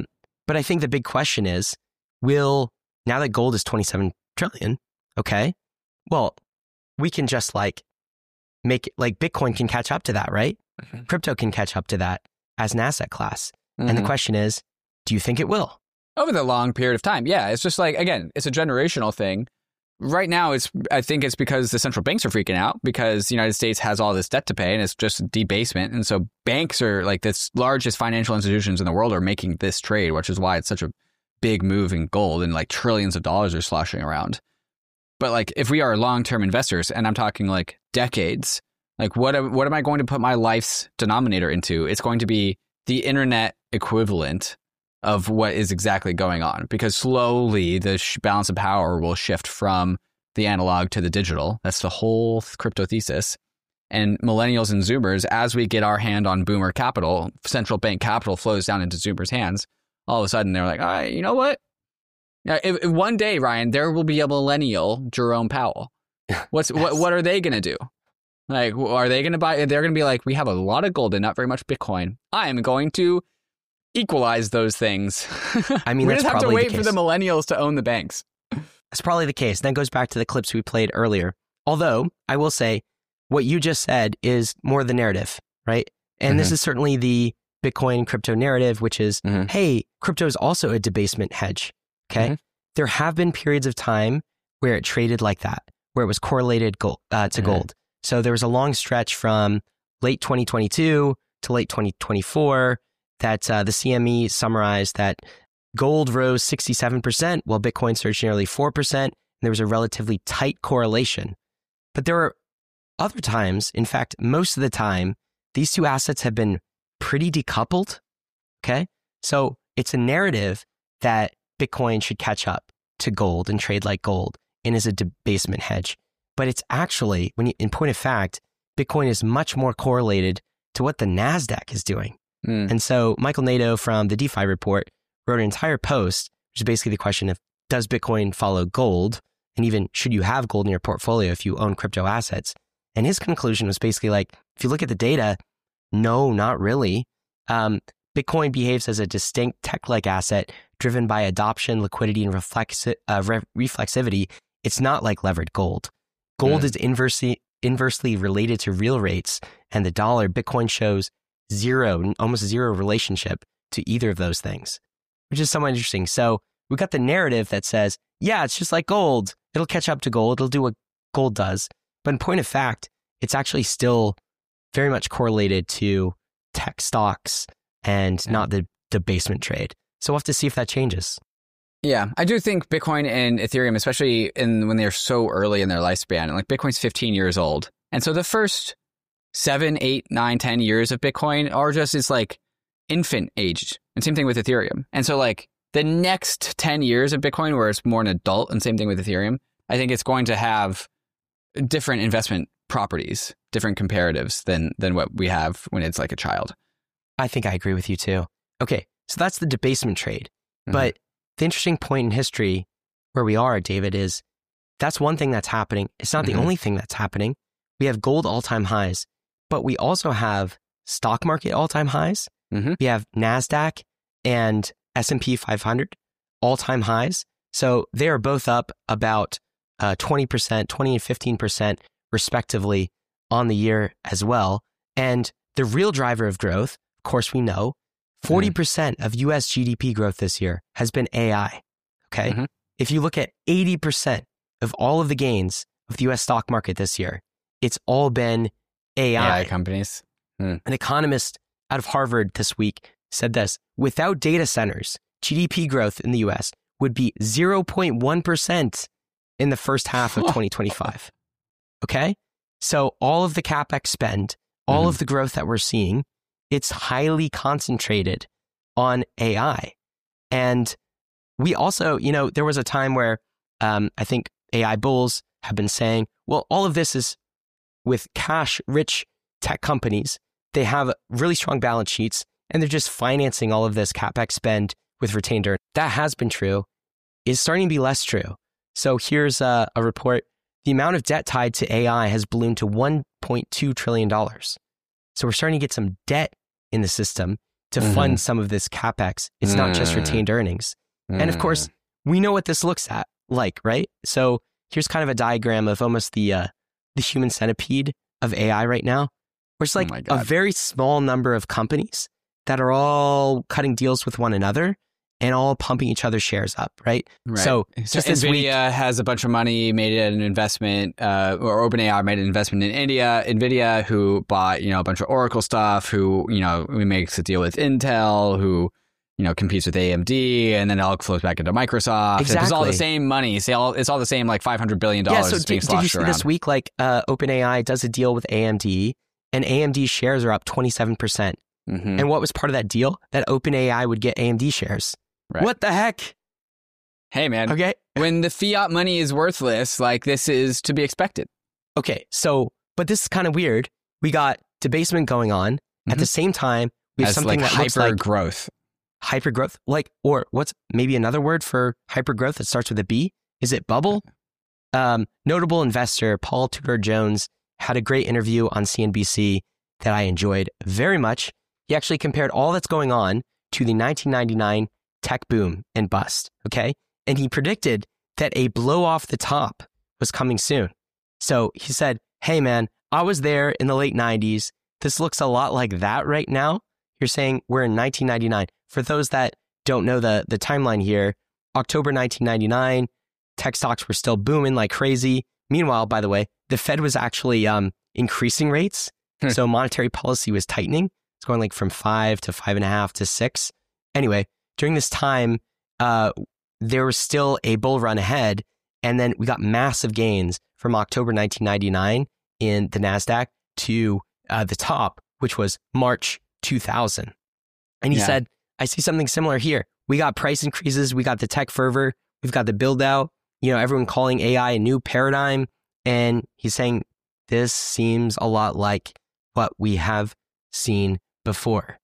[SPEAKER 1] But I think the big question is, will, now that gold is twenty-seven trillion, okay, well, we can just like make it, like Bitcoin can catch up to that, right? Mm-hmm. Crypto can catch up to that as an asset class. Mm-hmm. And the question is, do you think it will?
[SPEAKER 2] Over the long period of time, yeah. It's just like, again, it's a generational thing. Right now, it's I think it's because the central banks are freaking out because the United States has all this debt to pay and it's just debasement. And so banks are like the largest financial institutions in the world are making this trade, which is why it's such a big move in gold and like trillions of dollars are sloshing around. But like if we are long-term investors, and I'm talking like decades, like what, am, what am I going to put my life's denominator into? It's going to be the internet equivalent of what is exactly going on, because slowly the sh- balance of power will shift from the analog to the digital. That's the whole crypto thesis. And millennials and Zoomers, as we get our hand on boomer capital, central bank capital flows down into Zoomers' hands. All of a sudden, they're like, all right, you know what? Now, if, if one day, Ryan, there will be a millennial Jerome Powell. What's yes. what? What are they going to do? Like, are they going to buy? They're going to be like, we have a lot of gold and not very much Bitcoin. I am going to equalize those things.
[SPEAKER 1] I mean,
[SPEAKER 2] we
[SPEAKER 1] that's
[SPEAKER 2] just have to
[SPEAKER 1] probably
[SPEAKER 2] wait
[SPEAKER 1] the
[SPEAKER 2] for the millennials to own the banks.
[SPEAKER 1] That's probably the case. That goes back to the clips we played earlier. Although I will say what you just said is more the narrative, right? And mm-hmm. this is certainly the Bitcoin crypto narrative, which is, mm-hmm. hey, crypto is also a debasement hedge. Okay. Mm-hmm. There have been periods of time where it traded like that, where it was correlated gold, uh, to mm-hmm. gold. So there was a long stretch from late twenty twenty-two to late twenty twenty-four that uh, the C M E summarized that gold rose sixty-seven percent while Bitcoin surged nearly four percent. And there was a relatively tight correlation. But there are other times, in fact, most of the time, these two assets have been pretty decoupled. Okay. So it's a narrative that Bitcoin should catch up to gold and trade like gold and is a debasement hedge. But it's actually, when you, in point of fact, Bitcoin is much more correlated to what the NASDAQ is doing. Mm. And so Michael Nadeau from the DeFi Report wrote an entire post, which is basically the question of, does Bitcoin follow gold? And even, should you have gold in your portfolio if you own crypto assets? And his conclusion was basically like, if you look at the data, no, not really. Um, Bitcoin behaves as a distinct tech-like asset driven by adoption, liquidity, and reflexi- uh, re- reflexivity. It's not like levered gold. Gold mm. is inversely, inversely related to real rates, and the dollar. Bitcoin shows zero, almost zero relationship to either of those things, which is somewhat interesting. So we got the narrative that says, yeah, it's just like gold. It'll catch up to gold. It'll do what gold does. But in point of fact, it's actually still very much correlated to tech stocks and yeah. not the debasement trade. So we'll have to see if that changes.
[SPEAKER 2] Yeah, I do think Bitcoin and Ethereum, especially in when they're so early in their lifespan, and like Bitcoin's fifteen years old. And so the first seven, eight, nine, ten years of Bitcoin are just is like infant aged. And same thing with Ethereum. And so like the next ten years of Bitcoin, where it's more an adult, and same thing with Ethereum, I think it's going to have different investment properties, different comparatives than than what we have when it's like a child.
[SPEAKER 1] I think I agree with you too. Okay, so that's the debasement trade. Mm-hmm. But the interesting point in history where we are, David, is that's one thing that's happening. It's not mm-hmm. the only thing that's happening. We have gold all-time highs, but we also have stock market all-time highs. Mm-hmm. We have NASDAQ and S and P five hundred all-time highs. So they are both up about uh, twenty percent, twenty and fifteen percent respectively on the year as well. And the real driver of growth, of course, we know forty percent mm-hmm. of U S G D P growth this year has been A I. Okay. Mm-hmm. If you look at eighty percent of all of the gains of the U S stock market this year, it's all been A I.
[SPEAKER 2] A I companies.
[SPEAKER 1] Mm. An economist out of Harvard this week said this: without data centers, G D P growth in the U S would be zero point one percent in the first half of twenty twenty-five. Okay? So all of the CapEx spend, all mm-hmm. of the growth that we're seeing, it's highly concentrated on A I. And we also, you know, there was a time where um, I think A I bulls have been saying, well, all of this is with cash-rich tech companies. They have really strong balance sheets, and they're just financing all of this CapEx spend with retained earnings. That has been true. It's starting to be less true. So here's a, a report. The amount of debt tied to A I has ballooned to one point two trillion dollars. So we're starting to get some debt in the system to
[SPEAKER 2] mm-hmm.
[SPEAKER 1] fund some of this CapEx. It's mm. not just retained earnings. Mm. And of course, we know what this looks at like, right? So here's kind of a diagram of almost the uh, the human centipede of A I right now. Where it's like
[SPEAKER 2] oh
[SPEAKER 1] a very small number of companies that are all cutting deals with one another and all pumping each other's shares up, right?
[SPEAKER 2] right.
[SPEAKER 1] So,
[SPEAKER 2] so
[SPEAKER 1] just this
[SPEAKER 2] NVIDIA
[SPEAKER 1] week,
[SPEAKER 2] has a bunch of money, made an investment, uh, or OpenAI made an investment in India. NVIDIA, who bought, you know, a bunch of Oracle stuff, who, you know, makes a deal with Intel, who, you know, competes with A M D, and then it all flows back into Microsoft.
[SPEAKER 1] Exactly.
[SPEAKER 2] It's all the same money. It's all, it's all the same, like five hundred billion dollars
[SPEAKER 1] yeah, so
[SPEAKER 2] being
[SPEAKER 1] did,
[SPEAKER 2] sloshed
[SPEAKER 1] did you see
[SPEAKER 2] around.
[SPEAKER 1] this week, like uh, OpenAI does a deal with A M D, and A M D shares are up twenty-seven percent.
[SPEAKER 2] Mm-hmm.
[SPEAKER 1] And what was part of that deal? That OpenAI would get A M D shares.
[SPEAKER 2] Right.
[SPEAKER 1] What the heck?
[SPEAKER 2] Hey, man.
[SPEAKER 1] Okay.
[SPEAKER 2] When the fiat money is worthless, like this is to be expected.
[SPEAKER 1] Okay. So, but this is kind of weird. We got debasement going on. Mm-hmm. At the same time, we have
[SPEAKER 2] As
[SPEAKER 1] something
[SPEAKER 2] like
[SPEAKER 1] that looks
[SPEAKER 2] hyper
[SPEAKER 1] like
[SPEAKER 2] growth.
[SPEAKER 1] Hyper growth. Like, or what's maybe another word for hyper growth that starts with a B? Is it bubble? Um, notable investor Paul Tudor Jones had a great interview on C N B C that I enjoyed very much. He actually compared all that's going on to the nineteen ninety-nine tech boom and bust, okay? And he predicted that a blow off the top was coming soon. So he said, hey man, I was there in the late nineties. This looks a lot like that right now. You're saying we're in nineteen ninety-nine. For those that don't know the, the timeline here, October nineteen ninety-nine, tech stocks were still booming like crazy. Meanwhile, by the way, the Fed was actually um, increasing rates. Hmm. So monetary policy was tightening. It's going like from five to five and a half to six. Anyway, during this time, uh, there was still a bull run ahead. And then we got massive gains from October nineteen ninety-nine in the NASDAQ to uh, the top, which was March two thousand. And he yeah. said, I see something similar here. We got price increases. We got the tech fervor. We've got the build out, you know, everyone calling A I a new paradigm. And he's saying this seems a lot like what we have seen before.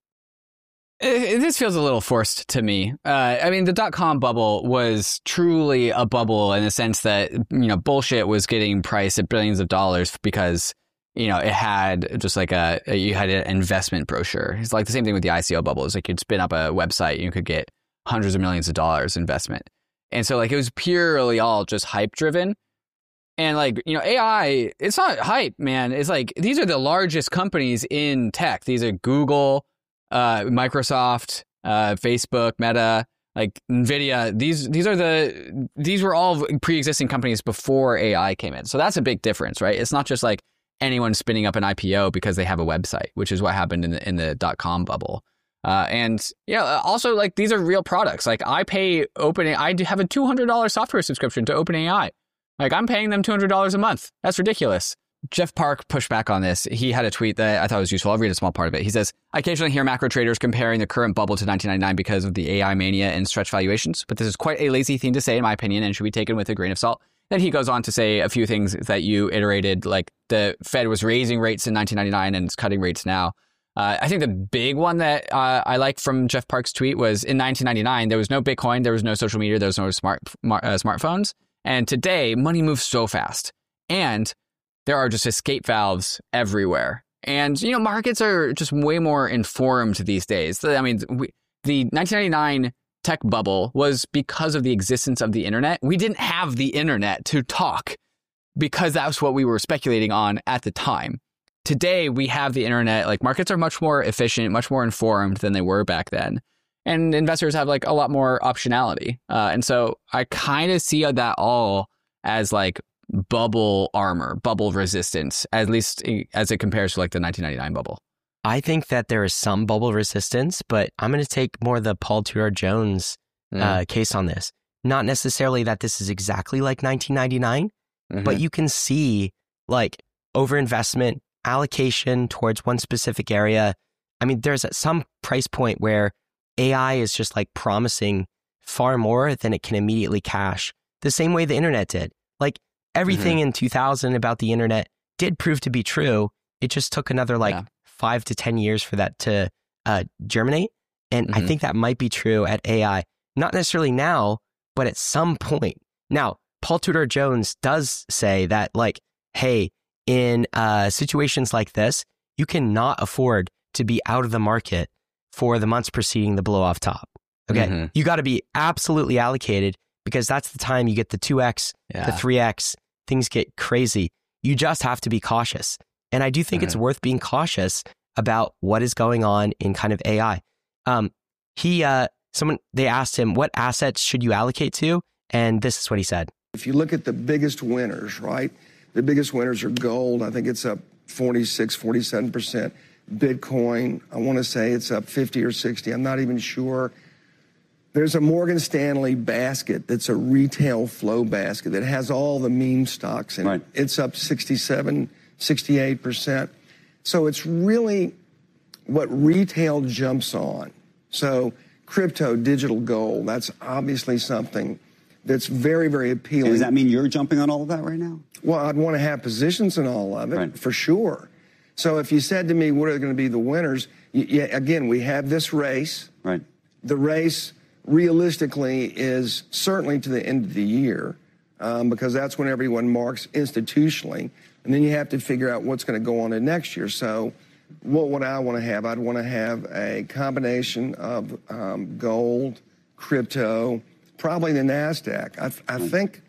[SPEAKER 2] It, this feels a little forced to me. Uh, I mean, the dot-com bubble was truly a bubble in the sense that, you know, bullshit was getting priced at billions of dollars because, you know, it had just like a, a you had an investment brochure. It's like the same thing with the I C O bubble. It's like you'd spin up a website and you could get hundreds of millions of dollars investment. And so like it was purely all just hype driven. And like, you know, A I, it's not hype, man. It's like these are the largest companies in tech. These are Google, uh, Microsoft, uh, Facebook, Meta, like NVIDIA. These these are the these were all pre-existing companies before A I came in. So that's a big difference, right? It's not just like anyone spinning up an I P O because they have a website, which is what happened in the in the dot-com bubble. Uh, and yeah, also like these are real products. Like I pay OpenAI, I do have a two hundred dollars software subscription to OpenAI. Like I'm paying them two hundred dollars a month. That's ridiculous. Jeff Park pushed back on this. He had a tweet that I thought was useful. I'll read a small part of it. He says, I occasionally hear macro traders comparing the current bubble to nineteen ninety-nine because of the A I mania and stretch valuations, but this is quite a lazy thing to say in my opinion and should be taken with a grain of salt. Then he goes on to say a few things that you iterated, like the Fed was raising rates in nineteen ninety-nine and it's cutting rates now. Uh, I think the big one that uh, I like from Jeff Park's tweet was in nineteen ninety-nine, there was no Bitcoin, there was no social media, there was no smart uh, smartphones. And today, money moves so fast. And there are just escape valves everywhere. And, you know, markets are just way more informed these days. I mean, we, the nineteen ninety-nine tech bubble was because of the existence of the internet. We didn't have the internet to talk because that's what we were speculating on at the time. Today, we have the internet. Like markets are much more efficient, much more informed than they were back then. And investors have like a lot more optionality. Uh, and so I kind of see that all as like bubble armor, bubble resistance, at least as it compares to like the nineteen ninety-nine bubble.
[SPEAKER 1] I think that there is some bubble resistance, but I'm going to take more the Paul Tudor Jones mm. uh, case on this. Not necessarily that this is exactly like nineteen ninety-nine, mm-hmm. but you can see like overinvestment, allocation towards one specific area. I mean, there's some price point where A I is just like promising far more than it can immediately cash. The same way the internet did. Like everything mm-hmm. in two thousand about the internet did prove to be true. It just took another like yeah. five to ten years for that to uh, germinate. And mm-hmm. I think that might be true at A I. Not necessarily now, but at some point. Now, Paul Tudor Jones does say that like, hey, in uh, situations like this, you cannot afford to be out of the market for the months preceding the blow off top. Okay. Mm-hmm. You got to be absolutely allocated because that's the time you get the two X, yeah. the three X, things get crazy. You just have to be cautious. And I do think mm-hmm. it's worth being cautious about what is going on in kind of A I. Um, he, uh, someone, they asked him, what assets should you allocate to? And this is what he said.
[SPEAKER 4] If you look at the biggest winners, right? The biggest winners are gold. I think it's up forty-six, forty-seven percent. Bitcoin, I want to say it's up fifty or sixty. I'm not even sure. There's a Morgan Stanley basket that's a retail flow basket that has all the meme stocks in right. it. It's up sixty-seven, sixty-eight percent. So it's really what retail jumps on. So crypto, digital gold, that's obviously something that's very, very appealing.
[SPEAKER 6] And does that mean you're jumping on all of that right now?
[SPEAKER 4] Well, I'd want to have positions in all of it, right. for sure. So if you said to me, what are going to be the winners? Yeah, again, we have this race.
[SPEAKER 6] Right.
[SPEAKER 4] The race, realistically, is certainly to the end of the year, um, because that's when everyone marks institutionally. And then you have to figure out what's going to go on in next year. So what would I want to have? I'd want to have a combination of um, gold, crypto, probably the NASDAQ. I, I think,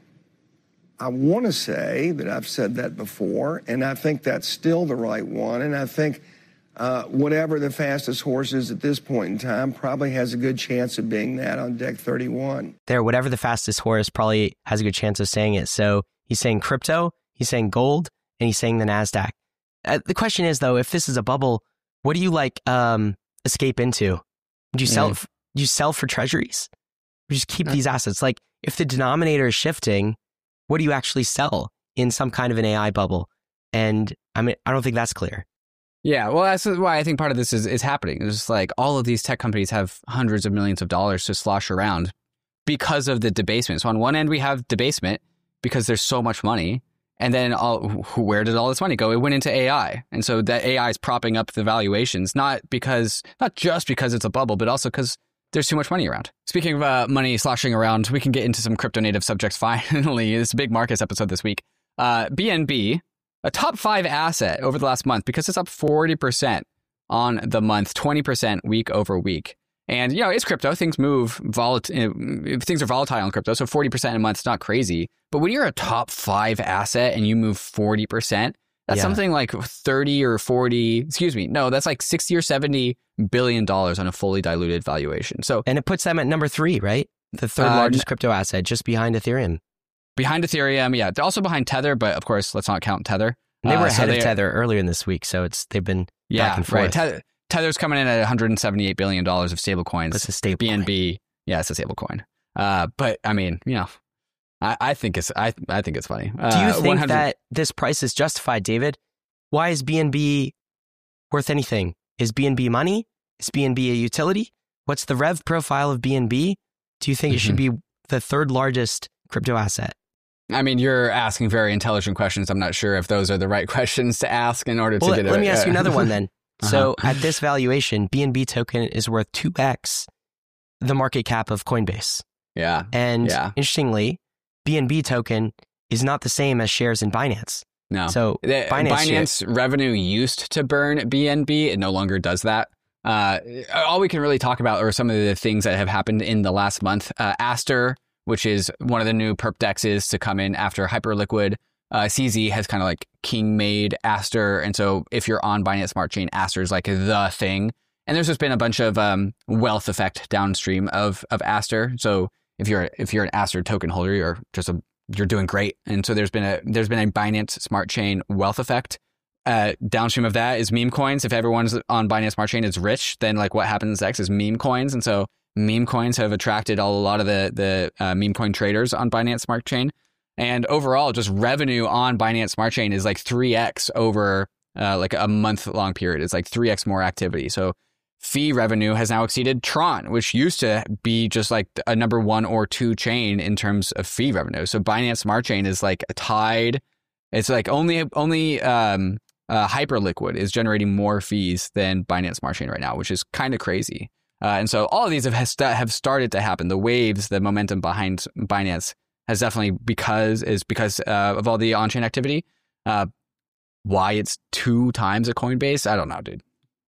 [SPEAKER 4] I want to say that I've said that before, and I think that's still the right one. And I think uh, whatever the fastest horse is at this point in time probably has a good chance of being that on deck thirty-one.
[SPEAKER 1] There, whatever the fastest horse probably has a good chance of saying it. So he's saying crypto, he's saying gold, and he's saying the NASDAQ. Uh, the question is, though, if this is a bubble, what do you like um, escape into? Do you sell? Mm. Do you sell for treasuries? Or just keep these assets? Like, if the denominator is shifting, what do you actually sell in some kind of an A I bubble? And I mean, I don't think that's clear.
[SPEAKER 2] Yeah, well, that's why I think part of this is, is happening. It's just like all of these tech companies have hundreds of millions of dollars to slosh around because of the debasement. So on one end, we have debasement because there's so much money. And then all, where did all this money go? It went into A I. And so that A I is propping up the valuations, not because, not just because it's a bubble, but also because there's too much money around. Speaking of uh, money sloshing around, we can get into some crypto native subjects finally. This is a big Marcus episode this week. Uh, B N B, a top five asset over the last month because it's up forty percent on the month, twenty percent week over week. And, you know, it's crypto. Things move. Volat- things are volatile in crypto. So forty percent a month is not crazy. But when you're a top five asset and you move forty percent, that's yeah. something like thirty or forty, excuse me. No, that's like sixty or seventy billion dollars on a fully diluted valuation. So,
[SPEAKER 1] and it puts them at number three, right? The third uh, largest crypto asset, just behind Ethereum.
[SPEAKER 2] Behind Ethereum, yeah. They're also behind Tether, but of course, let's not count Tether.
[SPEAKER 1] And they were uh, ahead
[SPEAKER 2] so
[SPEAKER 1] of Tether earlier in this week, so it's they've been
[SPEAKER 2] yeah,
[SPEAKER 1] back and forth.
[SPEAKER 2] Right. Tether, Tether's coming in at one hundred seventy-eight billion dollars of stablecoins.
[SPEAKER 1] That's a stable
[SPEAKER 2] B N B,
[SPEAKER 1] coin.
[SPEAKER 2] Yeah, it's a stablecoin. Uh, but I mean, you know, I, I think it's I I think it's funny. Uh,
[SPEAKER 1] Do you think one hundred that this price is justified, David? Why is B N B worth anything? Is B N B money? Is B N B a utility? What's the rev profile of B N B? Do you think mm-hmm. it should be the third largest crypto asset?
[SPEAKER 2] I mean, you're asking very intelligent questions. I'm not sure if those are the right questions to ask in order to
[SPEAKER 1] well,
[SPEAKER 2] get it.
[SPEAKER 1] Let me
[SPEAKER 2] uh,
[SPEAKER 1] ask you another one then. Uh-huh. So at this valuation, B N B token is worth two X the market cap of Coinbase.
[SPEAKER 2] Yeah.
[SPEAKER 1] And
[SPEAKER 2] yeah.
[SPEAKER 1] interestingly, B N B token is not the same as shares in Binance.
[SPEAKER 2] No.
[SPEAKER 1] So
[SPEAKER 2] the,
[SPEAKER 1] Binance,
[SPEAKER 2] Binance
[SPEAKER 1] share-
[SPEAKER 2] revenue used to burn B N B. It no longer does that. Uh, all we can really talk about are some of the things that have happened in the last month. Uh, Aster, which is one of the new perp dexes to come in after Hyperliquid. Uh, C Z has kind of like king made Aster. And so if you're on Binance Smart Chain, Aster is like the thing. And there's just been a bunch of um, wealth effect downstream of of Aster. So if you're if you're an Aster token holder, you're just a you're doing great. And so there's been a there's been a Binance Smart Chain wealth effect. Uh, downstream of that is meme coins. If everyone's on Binance Smart Chain is rich, then like what happens next is meme coins. And so meme coins have attracted a lot of the the uh, meme coin traders on Binance Smart Chain. And overall, just revenue on Binance Smart Chain is like three X over uh, like a month long period. It's like three X more activity. So fee revenue has now exceeded Tron, which used to be just like a number one or two chain in terms of fee revenue. So Binance Smart Chain is like tied. It's like only only um, uh, Hyperliquid is generating more fees than Binance Smart Chain right now, which is kind of crazy. Uh, and so all of these have have started to happen. The waves, the momentum behind Binance has definitely because is because uh, of all the on-chain activity. Uh, why it's two times a Coinbase, I don't know, dude.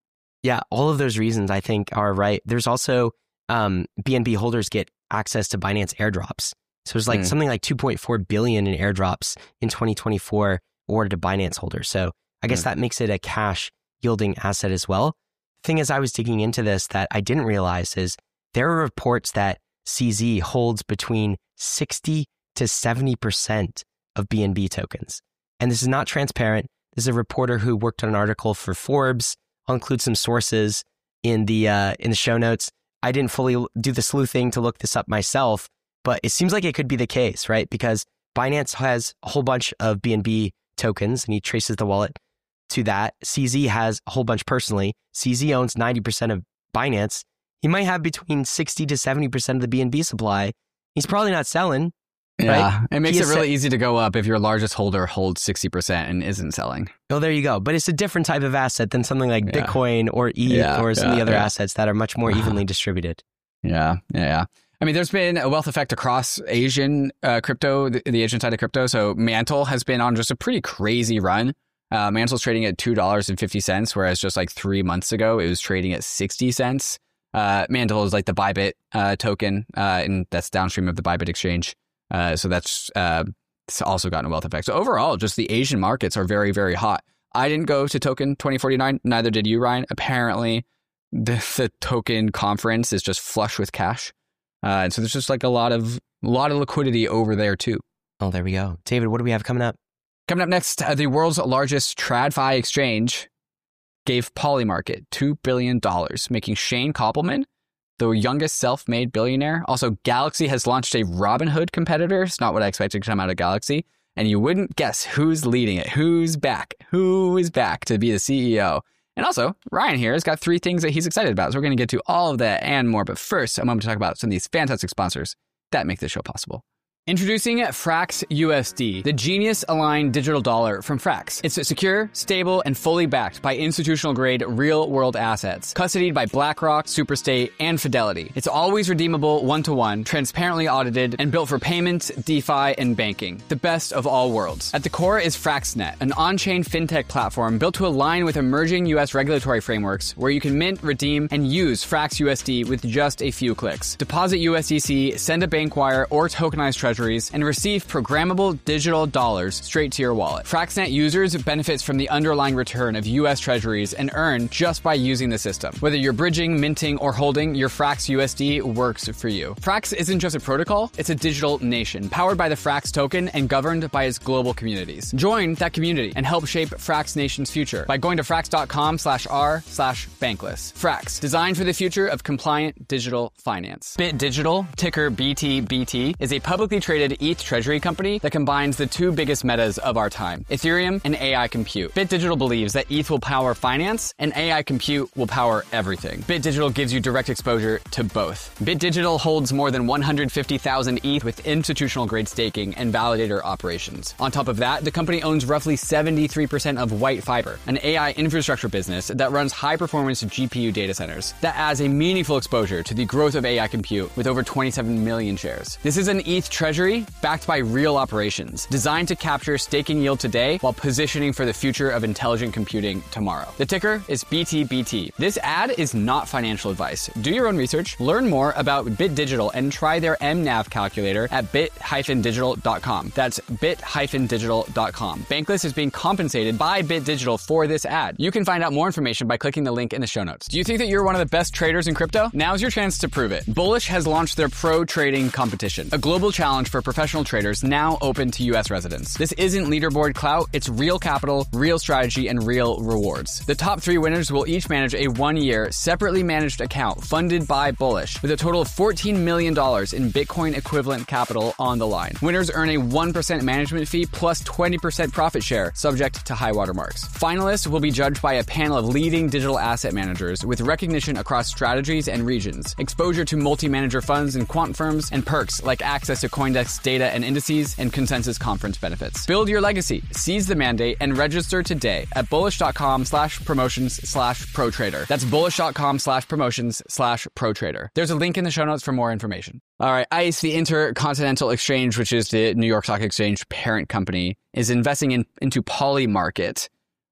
[SPEAKER 1] Yeah, all of those reasons I think are right. There's also um, B N B holders get access to Binance airdrops. So there's like mm. something like two point four billion in airdrops in twenty twenty-four awarded to Binance holders. So I guess mm. that makes it a cash yielding asset as well. The thing is, I was digging into this that I didn't realize is there are reports that C Z holds between sixty to seventy percent of B N B tokens. And this is not transparent. This is a reporter who worked on an article for Forbes. I'll include some sources in the uh, in the show notes. I didn't fully do the sleuthing to look this up myself, but it seems like it could be the case, right? Because Binance has a whole bunch of B N B tokens, and he traces the wallet to that. C Z has a whole bunch personally. C Z owns ninety percent of Binance. He might have between sixty to seventy percent of the B N B supply. He's probably not selling.
[SPEAKER 2] Yeah,
[SPEAKER 1] right?
[SPEAKER 2] It makes
[SPEAKER 1] he
[SPEAKER 2] it really
[SPEAKER 1] se-
[SPEAKER 2] easy to go up if your largest holder holds sixty percent and isn't selling.
[SPEAKER 1] Oh, there you go. But it's a different type of asset than something like
[SPEAKER 2] yeah.
[SPEAKER 1] Bitcoin or E T H
[SPEAKER 2] yeah,
[SPEAKER 1] or some
[SPEAKER 2] yeah,
[SPEAKER 1] of the other
[SPEAKER 2] yeah.
[SPEAKER 1] assets that are much more evenly distributed.
[SPEAKER 2] Yeah, yeah, yeah. I mean, there's been a wealth effect across Asian uh, crypto, the, the Asian side of crypto. So Mantle has been on just a pretty crazy run. Uh, Mantle's trading at two dollars and fifty cents, whereas just like three months ago, it was trading at sixty cents. Uh, Mantle is like the Bybit uh, token, uh, and that's downstream of the Bybit exchange. Uh, so that's uh, it's also gotten a wealth effect. So overall, just the Asian markets are very, very hot. I didn't go to Token twenty forty-nine. Neither did you, Ryan. Apparently, the, the Token conference is just flush with cash. Uh, and so there's just like a lot of a lot of liquidity over there, too.
[SPEAKER 1] Oh, there we go. David, what do we have coming up?
[SPEAKER 2] Coming up next, uh, the world's largest TradFi exchange gave Polymarket two billion dollars, making Shane Koppelman the youngest self-made billionaire. Also, Galaxy has launched a Robinhood competitor. It's not what I expected to come out of Galaxy. And you wouldn't guess who's leading it. Who's back? Who is back to be the C E O? And also, Ryan here has got three things that he's excited about. So we're going to get to all of that and more. But first, a moment to talk about some of these fantastic sponsors that make this show possible. Introducing Frax U S D, the genius-aligned digital dollar from Frax. It's secure, stable, and fully backed by institutional-grade real-world assets, custodied by BlackRock, Superstate, and Fidelity. It's always redeemable one-to-one, transparently audited, and built for payments, DeFi, and banking. The best of all worlds. At the core is FraxNet, an on-chain fintech platform built to align with emerging U S regulatory frameworks, where you can mint, redeem, and use Frax U S D with just a few clicks. Deposit U S D C, send a bank wire, or tokenize treasury and receive programmable digital dollars straight to your wallet. FraxNet users benefits from the underlying return of U S treasuries and earn just by using the system. Whether you're bridging, minting, or holding, your Frax U S D works for you. Frax isn't just a protocol, it's a digital nation, powered by the Frax token and governed by its global communities. Join that community and help shape Frax Nation's future by going to frax.com slash r slash bankless. Frax, designed for the future of compliant digital finance. Bit Digital, ticker B T B T, is a publicly traded E T H treasury company that combines the two biggest metas of our time, Ethereum and A I compute. Bit Digital believes that E T H will power finance and A I compute will power everything. Bit Digital gives you direct exposure to both. Bit Digital holds more than one hundred fifty thousand E T H with institutional grade staking and validator operations. On top of that, the company owns roughly seventy-three percent of White Fiber, an A I infrastructure business that runs high performance G P U data centers. That adds a meaningful exposure to the growth of A I compute with over twenty-seven million shares. This is an E T H treasury backed by real operations, designed to capture staking yield today while positioning for the future of intelligent computing tomorrow. The ticker is B T B T. This ad is not financial advice. Do your own research, learn more about Bit Digital, and try their M NAV calculator at bit dash digital dot com. That's bit dash digital dot com. Bankless is being compensated by Bit Digital for this ad. You can find out more information by clicking the link in the show notes. Do you think that you're one of the best traders in crypto? Now's your chance to prove it. Bullish has launched their Pro Trading Competition, a global challenge for professional traders now open to U S residents. This isn't leaderboard clout, it's real capital, real strategy, and real rewards. The top three winners will each manage a one-year, separately managed account funded by Bullish, with a total of fourteen million dollars in Bitcoin equivalent capital on the line. Winners earn a one percent management fee plus twenty percent profit share, subject to high watermarks. Finalists will be judged by a panel of leading digital asset managers with recognition across strategies and regions, exposure to multi-manager funds and quant firms, and perks like access to CoinDesk data and indices and Consensus conference benefits. Build your legacy, seize the mandate, and register today at bullish.com slash promotions slash pro trader. That's bullish.com slash promotions slash pro trader. There's a link in the show notes for more information. All right, ICE, the Intercontinental Exchange, which is the New York Stock Exchange parent company, is investing in into Polymarket,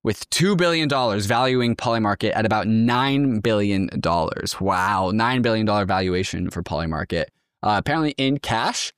[SPEAKER 2] with two billion dollars, valuing Polymarket at about nine billion dollars. Wow, nine billion dollars valuation for Polymarket. Uh, apparently in cash.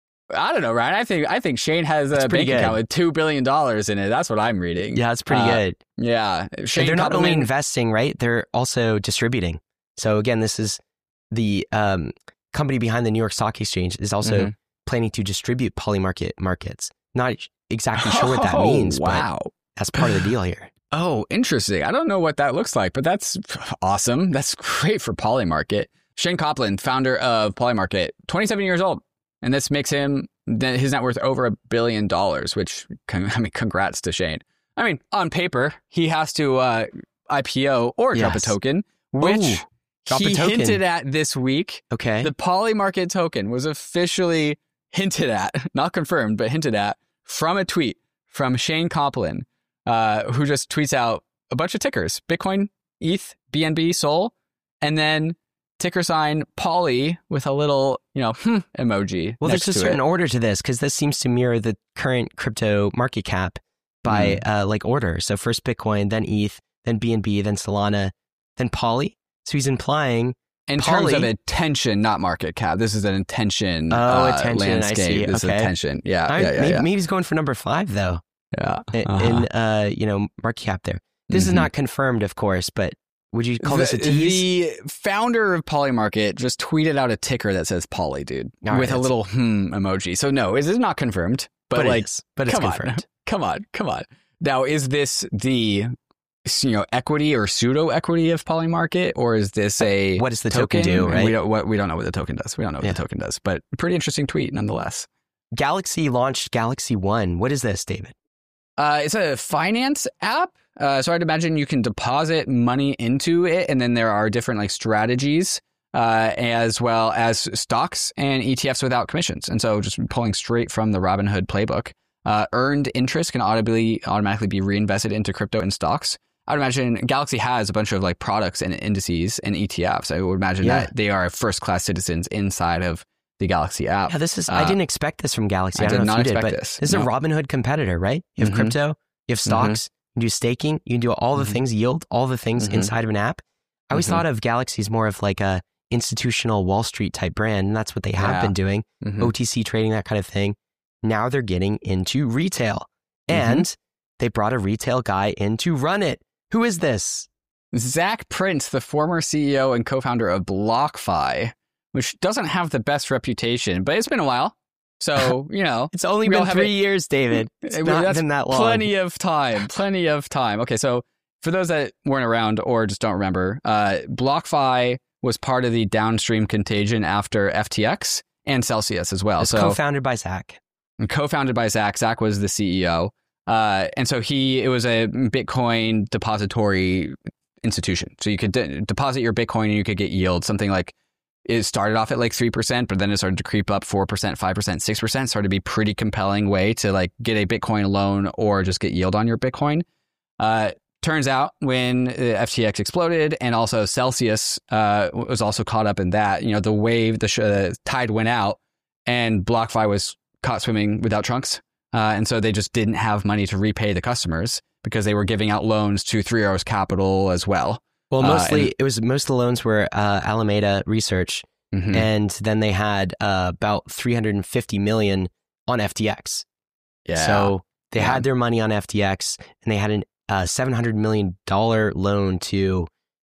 [SPEAKER 2] I don't know, Ryan. I think I think Shane has a bank account with two billion dollars in it. That's what I'm reading.
[SPEAKER 1] Yeah, it's pretty uh, good.
[SPEAKER 2] Yeah.
[SPEAKER 1] Shane they're not only investing, right? They're also distributing. So again, this is the um, company behind the New York Stock Exchange is also mm-hmm. planning to distribute Polymarket markets. Not exactly sure what that
[SPEAKER 2] oh,
[SPEAKER 1] means,
[SPEAKER 2] wow.
[SPEAKER 1] but that's part of the deal here.
[SPEAKER 2] Oh, interesting. I don't know what that looks like, but that's awesome. That's great for Polymarket. Shane Copland, founder of Polymarket, twenty-seven years old. And this makes him, his net worth over a billion dollars, which, I mean, congrats to Shane. I mean, on paper, he has to uh, I P O or yes. drop a token, which Ooh, drop he a token. hinted at this week.
[SPEAKER 1] Okay.
[SPEAKER 2] The Polymarket token was officially hinted at, not confirmed, but hinted at from a tweet from Shane Copland, uh, who just tweets out a bunch of tickers, Bitcoin, E T H, B N B, Sol, and then ticker sign Poly with a little, you know, hmm, emoji.
[SPEAKER 1] Well, there's a certain it. order to this because this seems to mirror the current crypto market cap by mm. uh, like order. So first Bitcoin, then E T H, then B N B, then Solana, then Poly. So he's implying
[SPEAKER 2] in
[SPEAKER 1] Poly,
[SPEAKER 2] terms of attention, not market cap. This is an attention.
[SPEAKER 1] Oh,
[SPEAKER 2] uh,
[SPEAKER 1] attention.
[SPEAKER 2] landscape.
[SPEAKER 1] I see.
[SPEAKER 2] This
[SPEAKER 1] okay.
[SPEAKER 2] is attention. Yeah,
[SPEAKER 1] I,
[SPEAKER 2] yeah, yeah,
[SPEAKER 1] maybe,
[SPEAKER 2] yeah.
[SPEAKER 1] maybe he's going for number five though.
[SPEAKER 2] Yeah,
[SPEAKER 1] in,
[SPEAKER 2] uh-huh.
[SPEAKER 1] in uh, you know, market cap there. This mm-hmm. is not confirmed, of course, but. Would you call
[SPEAKER 2] the,
[SPEAKER 1] this a tease?
[SPEAKER 2] The founder of Polymarket just tweeted out a ticker that says Poly, dude,
[SPEAKER 1] All
[SPEAKER 2] with
[SPEAKER 1] right,
[SPEAKER 2] a little hmm emoji. So no, it is not confirmed, but,
[SPEAKER 1] but
[SPEAKER 2] like,
[SPEAKER 1] it is. But it's
[SPEAKER 2] come
[SPEAKER 1] confirmed.
[SPEAKER 2] On, come on, come on. Now, is this the you know equity or pseudo equity of Polymarket, or is this a
[SPEAKER 1] what does the
[SPEAKER 2] token,
[SPEAKER 1] token do? Right?
[SPEAKER 2] We don't. What, we don't know what the token does. We don't know what yeah. the token does. But pretty interesting tweet nonetheless.
[SPEAKER 1] Galaxy launched Galaxy One. What is this, David?
[SPEAKER 2] Uh, it's a finance app. Uh, so I'd imagine you can deposit money into it, and then there are different like strategies, uh, as well as stocks and E T Fs without commissions. And so just pulling straight from the Robinhood playbook, uh, earned interest can audibly automatically be reinvested into crypto and stocks. I would imagine Galaxy has a bunch of like products and indices and E T Fs. I would imagine yeah. that they are first-class citizens inside of the Galaxy app.
[SPEAKER 1] Yeah, this is.
[SPEAKER 2] Uh,
[SPEAKER 1] I didn't expect this from Galaxy. I,
[SPEAKER 2] I
[SPEAKER 1] don't
[SPEAKER 2] did
[SPEAKER 1] know
[SPEAKER 2] not
[SPEAKER 1] if you
[SPEAKER 2] expect
[SPEAKER 1] did, but
[SPEAKER 2] this.
[SPEAKER 1] This is
[SPEAKER 2] no.
[SPEAKER 1] a Robinhood competitor, right? You have
[SPEAKER 2] mm-hmm.
[SPEAKER 1] crypto, you have stocks.
[SPEAKER 2] Mm-hmm.
[SPEAKER 1] You can do staking. You can do all the
[SPEAKER 2] mm-hmm.
[SPEAKER 1] things, yield all the things
[SPEAKER 2] mm-hmm.
[SPEAKER 1] inside of an app. I always
[SPEAKER 2] mm-hmm.
[SPEAKER 1] thought of Galaxy as more of like a institutional Wall Street type brand, and that's what they have yeah. been doing.
[SPEAKER 2] Mm-hmm.
[SPEAKER 1] O T C trading, that kind of thing. Now they're getting into retail, and mm-hmm. they brought a retail guy in to run it. Who is this?
[SPEAKER 2] Zach Prince, the former C E O and co-founder of BlockFi, which doesn't have the best reputation, but it's been a while. So, you know.
[SPEAKER 1] It's only been three it. years, David. It's it, not
[SPEAKER 2] that's
[SPEAKER 1] been that long.
[SPEAKER 2] Plenty of time. Plenty of time. Okay, so for those that weren't around or just don't remember, uh, BlockFi was part of the downstream contagion after F T X and Celsius as well.
[SPEAKER 1] It's
[SPEAKER 2] so
[SPEAKER 1] co-founded by Zach.
[SPEAKER 2] Co-founded by Zach. Zach was the C E O. Uh, and so he, it was a Bitcoin depository institution. So you could de- deposit your Bitcoin and you could get yield, something like it started off at like three percent, but then it started to creep up four percent, five percent, six percent. Started to be pretty compelling way to like get a Bitcoin loan or just get yield on your Bitcoin. Uh, turns out when F T X exploded and also Celsius uh, was also caught up in that, you know, the wave, the sh- uh, tide went out and BlockFi was caught swimming without trunks. Uh, and so they just didn't have money to repay the customers because they were giving out loans to Three Arrows Capital as well.
[SPEAKER 1] Well, mostly, uh, and,
[SPEAKER 2] it
[SPEAKER 1] was most of the loans were uh, Alameda Research, mm-hmm. and then they had uh, about three hundred fifty million on F T X.
[SPEAKER 2] Yeah.
[SPEAKER 1] So they
[SPEAKER 2] yeah.
[SPEAKER 1] had their money on F T X, and they had a uh, seven hundred million dollars loan to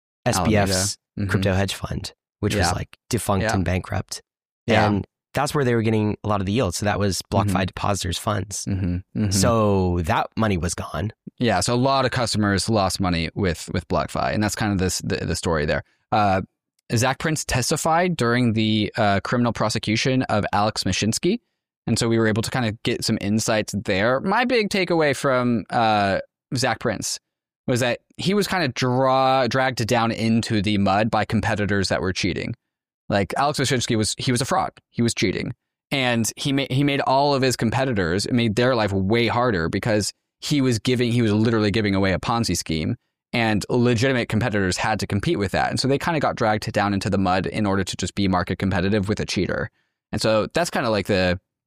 [SPEAKER 1] S B F's mm-hmm. crypto hedge fund, which yeah. was like defunct
[SPEAKER 2] yeah.
[SPEAKER 1] and bankrupt.
[SPEAKER 2] Yeah.
[SPEAKER 1] And that's where they were getting a lot of the yield. So that was BlockFi mm-hmm. depositors' funds.
[SPEAKER 2] Mm-hmm. Mm-hmm.
[SPEAKER 1] So that money was gone.
[SPEAKER 2] Yeah, so a lot of customers lost money with with BlockFi, and that's kind of this the, the story there. Uh, Zach Prince testified during the uh, criminal prosecution of Alex Mashinsky, and so we were able to kind of get some insights there. My big takeaway from uh, Zach Prince was that he was kind of draw dragged down into the mud by competitors that were cheating. Like Alex Mashinsky was he was a fraud. He was cheating, and he made he made all of his competitors, it made their life way harder because he was giving, he was literally giving away a Ponzi scheme, and legitimate competitors had to compete with that. And so they kind of got dragged down into the mud in order to just be market competitive with a cheater. And so that's kind of like the,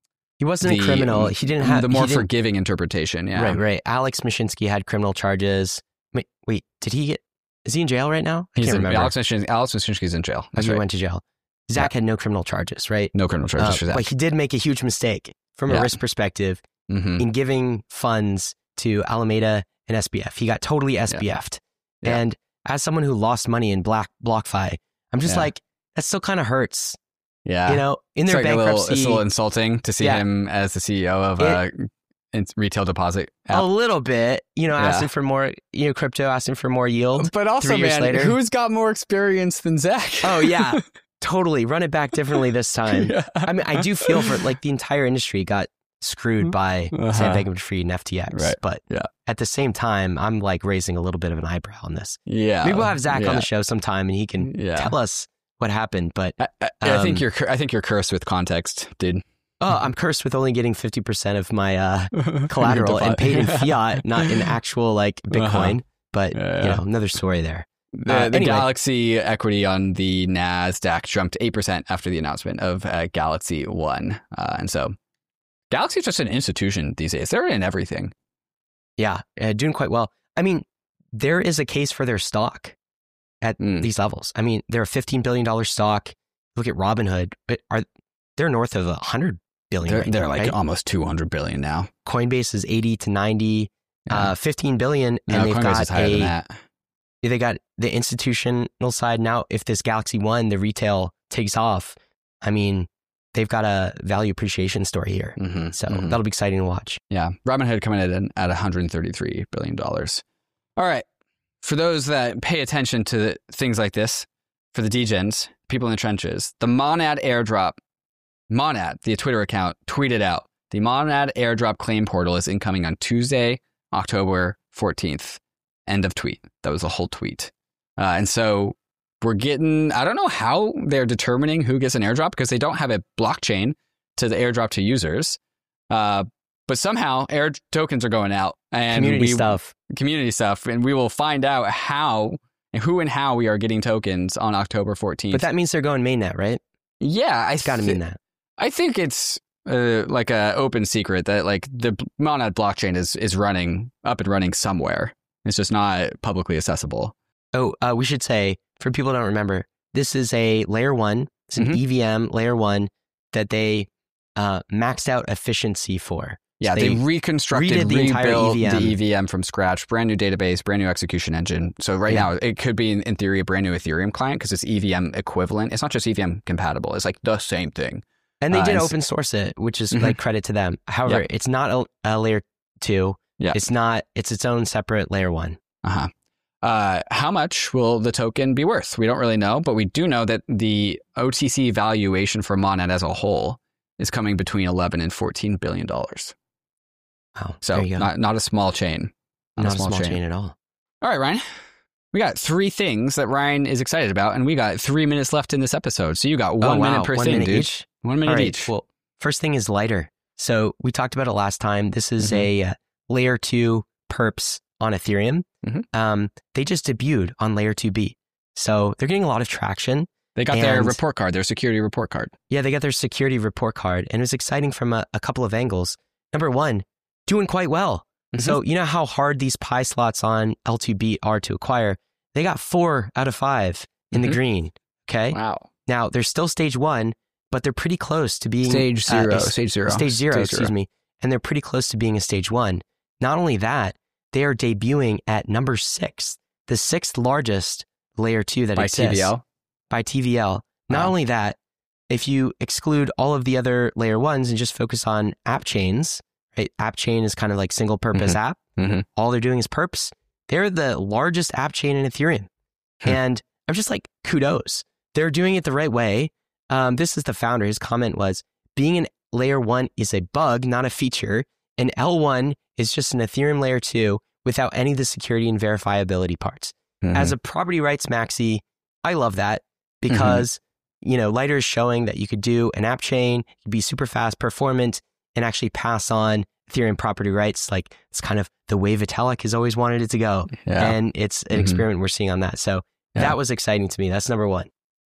[SPEAKER 1] He wasn't
[SPEAKER 2] the,
[SPEAKER 1] a criminal. He didn't have
[SPEAKER 2] the more
[SPEAKER 1] he didn't-
[SPEAKER 2] forgiving interpretation. Yeah.
[SPEAKER 1] Right, right. Alex Mashinsky had criminal charges. Wait, wait, did he get? Is he in jail right now? I
[SPEAKER 2] He's
[SPEAKER 1] can't
[SPEAKER 2] in,
[SPEAKER 1] remember.
[SPEAKER 2] Alex Mashinsky, Alex Mashinsky's in jail. That's
[SPEAKER 1] he
[SPEAKER 2] right.
[SPEAKER 1] went to jail. Zach
[SPEAKER 2] Yeah.
[SPEAKER 1] had no criminal charges, right?
[SPEAKER 2] No criminal charges
[SPEAKER 1] Uh,
[SPEAKER 2] for Zach.
[SPEAKER 1] But he did make a huge mistake from a
[SPEAKER 2] Yeah.
[SPEAKER 1] risk perspective
[SPEAKER 2] Mm-hmm.
[SPEAKER 1] in giving funds to Alameda and S B F. He got totally S B F'd.
[SPEAKER 2] Yeah.
[SPEAKER 1] And as someone who lost money in Black BlockFi, I'm just
[SPEAKER 2] Yeah.
[SPEAKER 1] like, that still kind of hurts.
[SPEAKER 2] Yeah.
[SPEAKER 1] You know, in
[SPEAKER 2] It's
[SPEAKER 1] their
[SPEAKER 2] like a little,
[SPEAKER 1] bankruptcy,
[SPEAKER 2] it's a little insulting to see
[SPEAKER 1] Yeah.
[SPEAKER 2] him as the C E O of
[SPEAKER 1] It-
[SPEAKER 2] a in- retail deposit
[SPEAKER 1] a
[SPEAKER 2] app.
[SPEAKER 1] little bit, you know,
[SPEAKER 2] Yeah.
[SPEAKER 1] asking for more, you know, crypto, asking for more yield.
[SPEAKER 2] But also,
[SPEAKER 1] three years
[SPEAKER 2] man,
[SPEAKER 1] later.
[SPEAKER 2] who's got more experience than Zach?
[SPEAKER 1] Oh, yeah, totally. Run it back differently this time.
[SPEAKER 2] Yeah.
[SPEAKER 1] I mean, I do feel for like the entire industry got screwed by
[SPEAKER 2] Uh-huh.
[SPEAKER 1] Sam Bankman-Fried and F T X.
[SPEAKER 2] Right.
[SPEAKER 1] But
[SPEAKER 2] Yeah.
[SPEAKER 1] at the same time, I'm like raising a little bit of an eyebrow on this.
[SPEAKER 2] Yeah.
[SPEAKER 1] Maybe we'll have Zach
[SPEAKER 2] yeah.
[SPEAKER 1] on the show sometime and he can
[SPEAKER 2] Yeah.
[SPEAKER 1] tell us what happened. But
[SPEAKER 2] I, I, I think
[SPEAKER 1] Um,
[SPEAKER 2] you're. cur- I think you're cursed with context, dude.
[SPEAKER 1] oh, I'm cursed with only getting fifty percent of my uh, collateral and paid in fiat, not in actual like Bitcoin.
[SPEAKER 2] Uh-huh.
[SPEAKER 1] But
[SPEAKER 2] Yeah.
[SPEAKER 1] you know, another story there.
[SPEAKER 2] The,
[SPEAKER 1] Uh,
[SPEAKER 2] the
[SPEAKER 1] anyway.
[SPEAKER 2] Galaxy equity on the NASDAQ jumped eight percent after the announcement of uh, Galaxy One. Uh, and so Galaxy is just an institution these days. They're in everything.
[SPEAKER 1] Yeah, uh, doing quite well. I mean, there is a case for their stock at
[SPEAKER 2] Mm.
[SPEAKER 1] these levels. I mean, they're a fifteen billion dollars stock. Look at Robinhood, but are they're north of one hundred billion
[SPEAKER 2] They're,
[SPEAKER 1] right
[SPEAKER 2] they're
[SPEAKER 1] now,
[SPEAKER 2] like
[SPEAKER 1] right?
[SPEAKER 2] almost two hundred billion now.
[SPEAKER 1] Coinbase is eighty to ninety,
[SPEAKER 2] Yeah.
[SPEAKER 1] uh, fifteen billion, and
[SPEAKER 2] No,
[SPEAKER 1] they've
[SPEAKER 2] Coinbase
[SPEAKER 1] got
[SPEAKER 2] is higher
[SPEAKER 1] a
[SPEAKER 2] than that.
[SPEAKER 1] they got the institutional side now. If this Galaxy One, the retail takes off, I mean, they've got a value appreciation story here.
[SPEAKER 2] Mm-hmm.
[SPEAKER 1] So that'll be exciting to watch.
[SPEAKER 2] Yeah. Robinhood coming in at one hundred thirty-three billion dollars. All right. For those that pay attention to things like this, for the degens, people in the trenches, the Monad airdrop, Monad, the Twitter account, tweeted out, the Monad airdrop claim portal is incoming on Tuesday, October fourteenth. End of tweet. That was the whole tweet. Uh, and so we're getting, I don't know how they're determining who gets an airdrop because they don't have a blockchain to the airdrop to users. Uh, but somehow air tokens are going out and
[SPEAKER 1] Community
[SPEAKER 2] we,
[SPEAKER 1] stuff.
[SPEAKER 2] community stuff. And we will find out how and who and how we are getting tokens on October fourteenth.
[SPEAKER 1] But that means they're going mainnet, right?
[SPEAKER 2] yeah, I
[SPEAKER 1] It's got to
[SPEAKER 2] thi-
[SPEAKER 1] mean that.
[SPEAKER 2] I think it's uh, like a open secret that like the Monad blockchain is, is running up and running somewhere. It's just not publicly accessible.
[SPEAKER 1] Oh, uh, we should say, for people who don't remember, this is a layer one. It's an
[SPEAKER 2] Mhm.
[SPEAKER 1] E V M layer one that they uh, maxed out efficiency for.
[SPEAKER 2] Yeah,
[SPEAKER 1] So
[SPEAKER 2] they, reconstructed,
[SPEAKER 1] redid the entire
[SPEAKER 2] rebuilt
[SPEAKER 1] E V M.
[SPEAKER 2] the E V M from scratch, brand new database, brand new execution engine. So right
[SPEAKER 1] Yeah.
[SPEAKER 2] now, it could be, in, in theory, a brand new Ethereum client because it's E V M equivalent. It's not just E V M compatible. It's like the same thing.
[SPEAKER 1] And they
[SPEAKER 2] Uh,
[SPEAKER 1] did
[SPEAKER 2] and s-
[SPEAKER 1] open source it, which is
[SPEAKER 2] Mhm.
[SPEAKER 1] like credit to them. However,
[SPEAKER 2] Yep.
[SPEAKER 1] it's not a, a layer two.
[SPEAKER 2] Yeah.
[SPEAKER 1] It's not, it's its own separate layer one.
[SPEAKER 2] Uh-huh. Uh, how much will the token be worth? We don't really know, but we do know that the O T C valuation for Monad as a whole is coming between eleven and fourteen billion dollars.
[SPEAKER 1] Wow.
[SPEAKER 2] So
[SPEAKER 1] there you go.
[SPEAKER 2] not not a small chain.
[SPEAKER 1] Not a small chain at all.
[SPEAKER 2] All right, Ryan. We got three things that Ryan is excited about, and we got three minutes left in this episode. So you got one
[SPEAKER 1] Oh, wow.
[SPEAKER 2] minute per
[SPEAKER 1] One
[SPEAKER 2] thing,
[SPEAKER 1] minute
[SPEAKER 2] dude.
[SPEAKER 1] each?
[SPEAKER 2] One minute
[SPEAKER 1] All right.
[SPEAKER 2] each.
[SPEAKER 1] Well, first thing is lighter. So we talked about it last time. This is
[SPEAKER 2] Mhm.
[SPEAKER 1] a uh, layer two perps on Ethereum.
[SPEAKER 2] Mhm.
[SPEAKER 1] Um, they just debuted on layer two B. So they're getting a lot of traction.
[SPEAKER 2] They got their
[SPEAKER 1] and-
[SPEAKER 2] report card, their security report card.
[SPEAKER 1] Yeah, they got their security report card, and it was exciting from a, a couple of angles. Number one, doing quite well.
[SPEAKER 2] Mhm.
[SPEAKER 1] So you know how hard these Pi slots on L two B are to acquire? They got four out of five in
[SPEAKER 2] Mhm.
[SPEAKER 1] the green. Okay.
[SPEAKER 2] Wow.
[SPEAKER 1] Now they're still stage one, but they're pretty close to being
[SPEAKER 2] Stage
[SPEAKER 1] uh,
[SPEAKER 2] zero.
[SPEAKER 1] a-
[SPEAKER 2] stage zero.
[SPEAKER 1] Stage zero,
[SPEAKER 2] Stage
[SPEAKER 1] excuse me. And they're pretty close to being a stage one. Not only that, they are debuting at number six, the sixth largest layer two that
[SPEAKER 2] By
[SPEAKER 1] exists.
[SPEAKER 2] T V L.
[SPEAKER 1] By T V L. Not
[SPEAKER 2] Wow.
[SPEAKER 1] only that, if you exclude all of the other layer ones and just focus on app chains, right? App chain is kind of like single purpose app.
[SPEAKER 2] Mhm.
[SPEAKER 1] All they're doing is perps. They're the largest app chain in Ethereum.
[SPEAKER 2] Hmm.
[SPEAKER 1] And I'm just like, kudos. They're doing it the right way. Um, this is the founder. His comment was, being an layer one is a bug, not a feature. And L one is just an Ethereum layer two without any of the security and verifiability parts.
[SPEAKER 2] Mhm.
[SPEAKER 1] As a property rights maxi, I love that because, you know, Lighter is showing that you could do an app chain, you could be super fast, performant, and actually pass on Ethereum property rights. Like it's kind of the way Vitalik has always wanted it to go.
[SPEAKER 2] Yeah.
[SPEAKER 1] And it's an
[SPEAKER 2] Mhm.
[SPEAKER 1] experiment we're seeing on that. So
[SPEAKER 2] Yeah.
[SPEAKER 1] that was exciting to me. That's number one.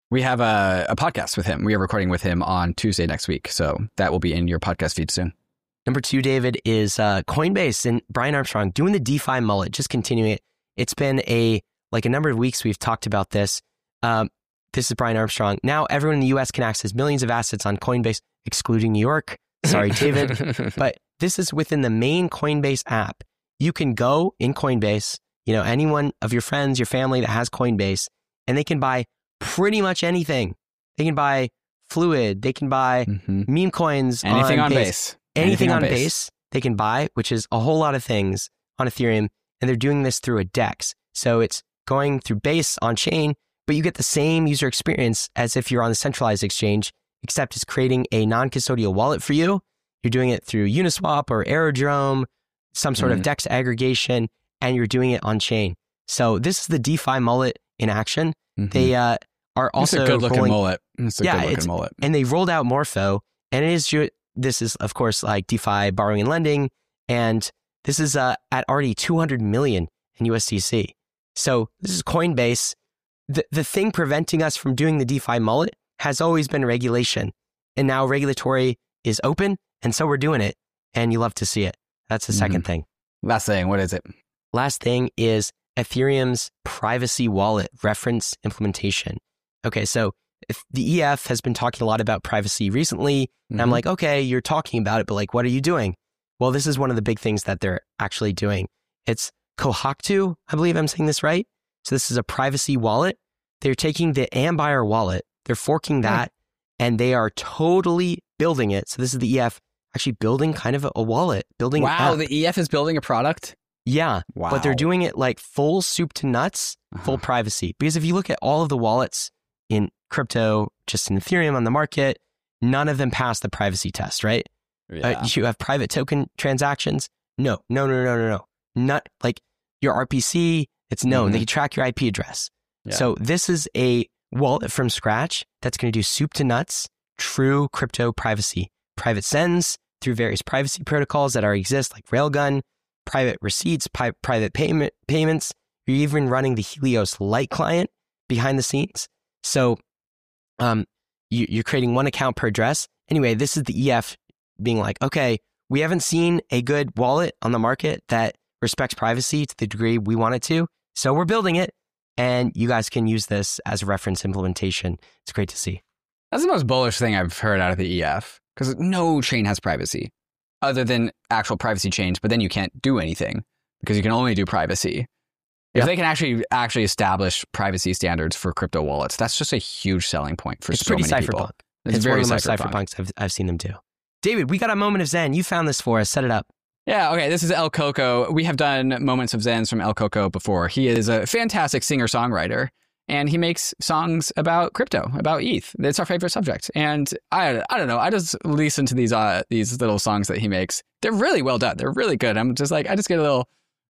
[SPEAKER 2] We have a, a podcast with him. We are recording with him on Tuesday next week. So that will be in your podcast feed soon.
[SPEAKER 1] Number two, David, is uh, Coinbase and Brian Armstrong doing the DeFi mullet, just continuing it. It's been a like a number of weeks we've talked about this. Um, this is Brian Armstrong. Now everyone in the U S can access millions of assets on Coinbase, excluding New York. Sorry, David. But this is within the main Coinbase app. You can go in Coinbase, you know, anyone of your friends, your family that has Coinbase, and they can buy pretty much anything. They can buy Fluid. They can buy mm-hmm. meme coins.
[SPEAKER 2] Anything on,
[SPEAKER 1] on
[SPEAKER 2] Base.
[SPEAKER 1] Base. Anything, Anything on, on base. base they can buy, which is a whole lot of things on Ethereum. And they're doing this through a DEX. So it's going through Base on chain, but you get the same user experience as if you're on the centralized exchange, except it's creating a non-custodial wallet for you. You're doing it through Uniswap or Aerodrome, some sort mm. of DEX aggregation, and you're doing it on chain. So this is the DeFi mullet in action. Mm-hmm. They uh, are also
[SPEAKER 2] it's a good looking
[SPEAKER 1] rolling,
[SPEAKER 2] mullet. It's a
[SPEAKER 1] yeah,
[SPEAKER 2] good looking mullet.
[SPEAKER 1] And they rolled out Morpho, and it is this is of course like DeFi borrowing and lending, and this is uh, at already two hundred million in U S D C. So this is Coinbase. The the thing preventing us from doing the DeFi mullet has always been regulation, and now regulatory is open, and so we're doing it, and you love to see it. That's the mm-hmm. second thing.
[SPEAKER 2] Last thing, what is it?
[SPEAKER 1] Last thing is Ethereum's privacy wallet reference implementation. Okay, so if the E F has been talking a lot about privacy recently, mm-hmm. and I'm like, okay, you're talking about it, but like, what are you doing? Well, this is one of the big things that they're actually doing. It's Kohaku, I believe I'm saying this right. So this is a privacy wallet. They're taking the Ambire wallet, they're forking that, mm-hmm. and they are totally building it. So this is the E F actually building kind of a, a wallet, building
[SPEAKER 2] Wow,
[SPEAKER 1] an app.
[SPEAKER 2] The E F is building a product?
[SPEAKER 1] Yeah,
[SPEAKER 2] wow.
[SPEAKER 1] But they're doing it like full soup to nuts, uh-huh. full privacy. Because if you look at all of the wallets in crypto, just in Ethereum on the market, none of them pass the privacy test, right?
[SPEAKER 2] Yeah.
[SPEAKER 1] Uh, you have private token transactions. No, no, no, no, no, no. Not like your R P C. It's known. Mm-hmm. They can track your I P address. Yeah. So this is a wallet from scratch that's going to do soup to nuts, true crypto privacy. Private sends through various privacy protocols that already exist, like Railgun, private receipts, pi- private payment payments. You're even running the Helios Lite client behind the scenes. So um, you, you're creating one account per address. Anyway, this is the E F being like, okay, we haven't seen a good wallet on the market that respects privacy to the degree we want it to. So we're building it, and you guys can use this as a reference implementation. It's great to see.
[SPEAKER 2] That's the most bullish thing I've heard out of the E F, because no chain has privacy other than actual privacy chains, but then you can't do anything because you can only do privacy. If yep. they can actually actually establish privacy standards for crypto wallets, that's just a huge selling point for
[SPEAKER 1] it's
[SPEAKER 2] so many
[SPEAKER 1] cypherpunk.
[SPEAKER 2] people. It's,
[SPEAKER 1] it's
[SPEAKER 2] very
[SPEAKER 1] one of the most
[SPEAKER 2] cypherpunk.
[SPEAKER 1] cypherpunks I've, I've seen them do. David, we got a moment of Zen. You found this for us. Set it up.
[SPEAKER 2] Yeah, okay, this is El Coco. We have done Moments of Zens from El Coco before. He is a fantastic singer-songwriter, and he makes songs about crypto, about E T H. It's our favorite subject. And I I don't know, I just listen to these uh, these little songs that he makes. They're really well done. They're really good. I'm just like, I just get a little,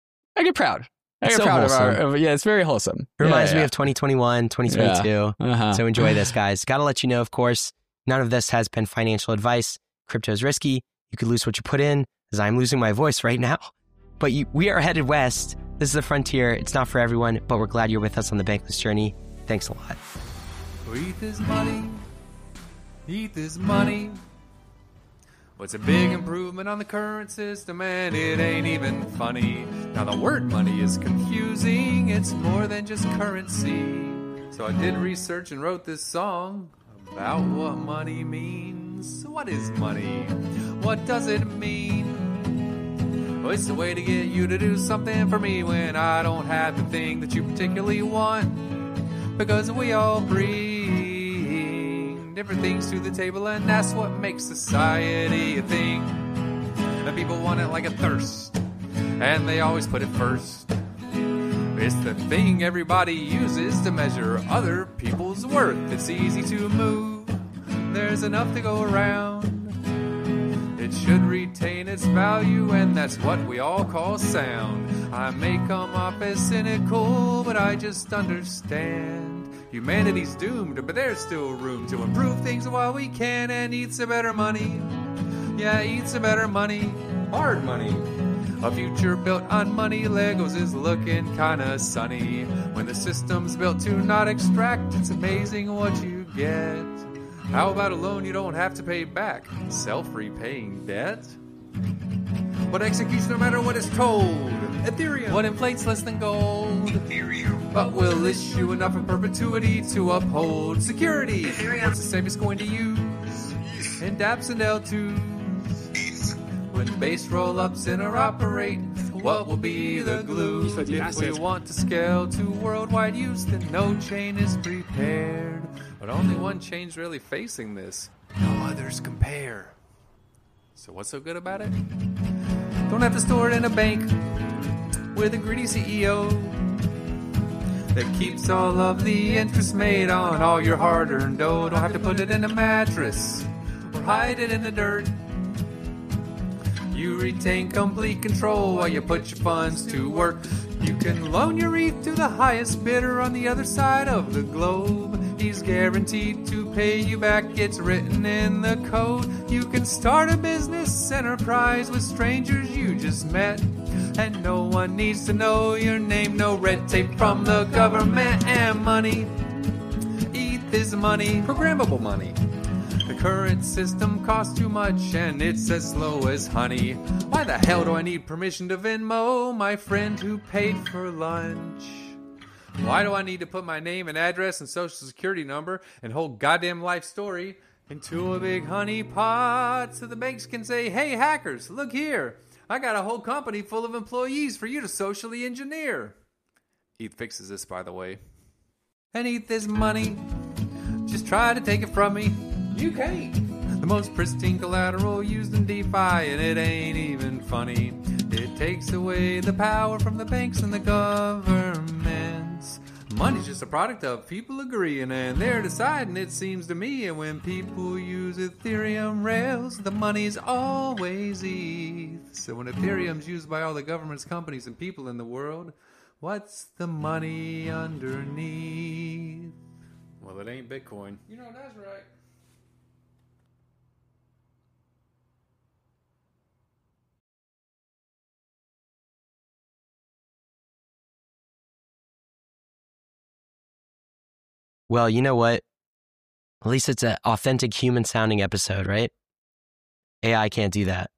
[SPEAKER 2] I get proud. I
[SPEAKER 1] it's
[SPEAKER 2] get
[SPEAKER 1] so
[SPEAKER 2] proud
[SPEAKER 1] wholesome.
[SPEAKER 2] of our, of, yeah, it's very wholesome.
[SPEAKER 1] It reminds
[SPEAKER 2] yeah, yeah.
[SPEAKER 1] me of twenty twenty-one, twenty twenty-two.
[SPEAKER 2] Yeah. Uh-huh.
[SPEAKER 1] So enjoy this, guys. Got to let you know, of course, none of this has been financial advice. Crypto is risky. You could lose what you put in, as I'm losing my voice right now. But you, we are headed west. This is the frontier. It's not for everyone, but we're glad you're with us on the Bankless journey. Thanks a lot.
[SPEAKER 7] E T H is money. E T H is money. What's a big improvement on the current system, and it ain't even funny. Now the word money is confusing. It's more than just currency. So I did research and wrote this song about what money means. What is money? What does it mean? Well, it's a way to get you to do something for me when I don't have the thing that you particularly want. Because we all bring different things to the table, and that's what makes society a thing. And people want it like a thirst, and they always put it first. It's the thing everybody uses to measure other people's worth. It's easy to move. There's enough to go around. It should retain its value, and that's what we all call sound. I may come off as cynical, but I just understand. Humanity's doomed, but there's still room to improve things while we can, and eat some better money. Yeah, eat some better money. Hard money. A future built on money Legos is looking kinda sunny. When the system's built to not extract, it's amazing what you get. How about a loan you don't have to pay back? Self-repaying debt? What executes no matter what is told? Ethereum. What inflates less than gold? Ethereum. But will issue enough in perpetuity to uphold security? Ethereum. What's the safest coin to use? In dApps and L twos. When base roll-ups interoperate, what will be the glue? If we want to scale to worldwide use, then no chain is prepared. But only one chain's really facing this. No others compare. So what's so good about it? Don't have to store it in a bank with a greedy C E O that keeps all of the interest made on all your hard-earned dough. Don't have to put it in a mattress or hide it in the dirt. You retain complete control while you put your funds to work. You can loan your E T H to the highest bidder on the other side of the globe. He's guaranteed to pay you back, it's written in the code. You can start a business enterprise with strangers you just met. And no one needs to know your name, no red tape from the government. And money, E T H is money, programmable money. The current system costs too much and it's as slow as honey. Why the hell do I need permission to Venmo my friend who paid for lunch? Why do I need to put my name and address and social security number and whole goddamn life story into a big honey pot so the banks can say, hey hackers, look here, I got a whole company full of employees for you to socially engineer. E T H fixes this, by the way. And E T H is money, just try to take it from me. You can't. The most pristine collateral used in DeFi, and it ain't even funny. It takes away the power from the banks and the governments. Money's just a product of people agreeing, and they're deciding, it seems to me. And when people use Ethereum rails, the money's always E T H. So when Ethereum's used by all the governments, companies, and people in the world, what's the money underneath? Well, it ain't Bitcoin. You know, that's right.
[SPEAKER 1] Well, you know what? At least it's an authentic human sounding episode, right? A I can't do that.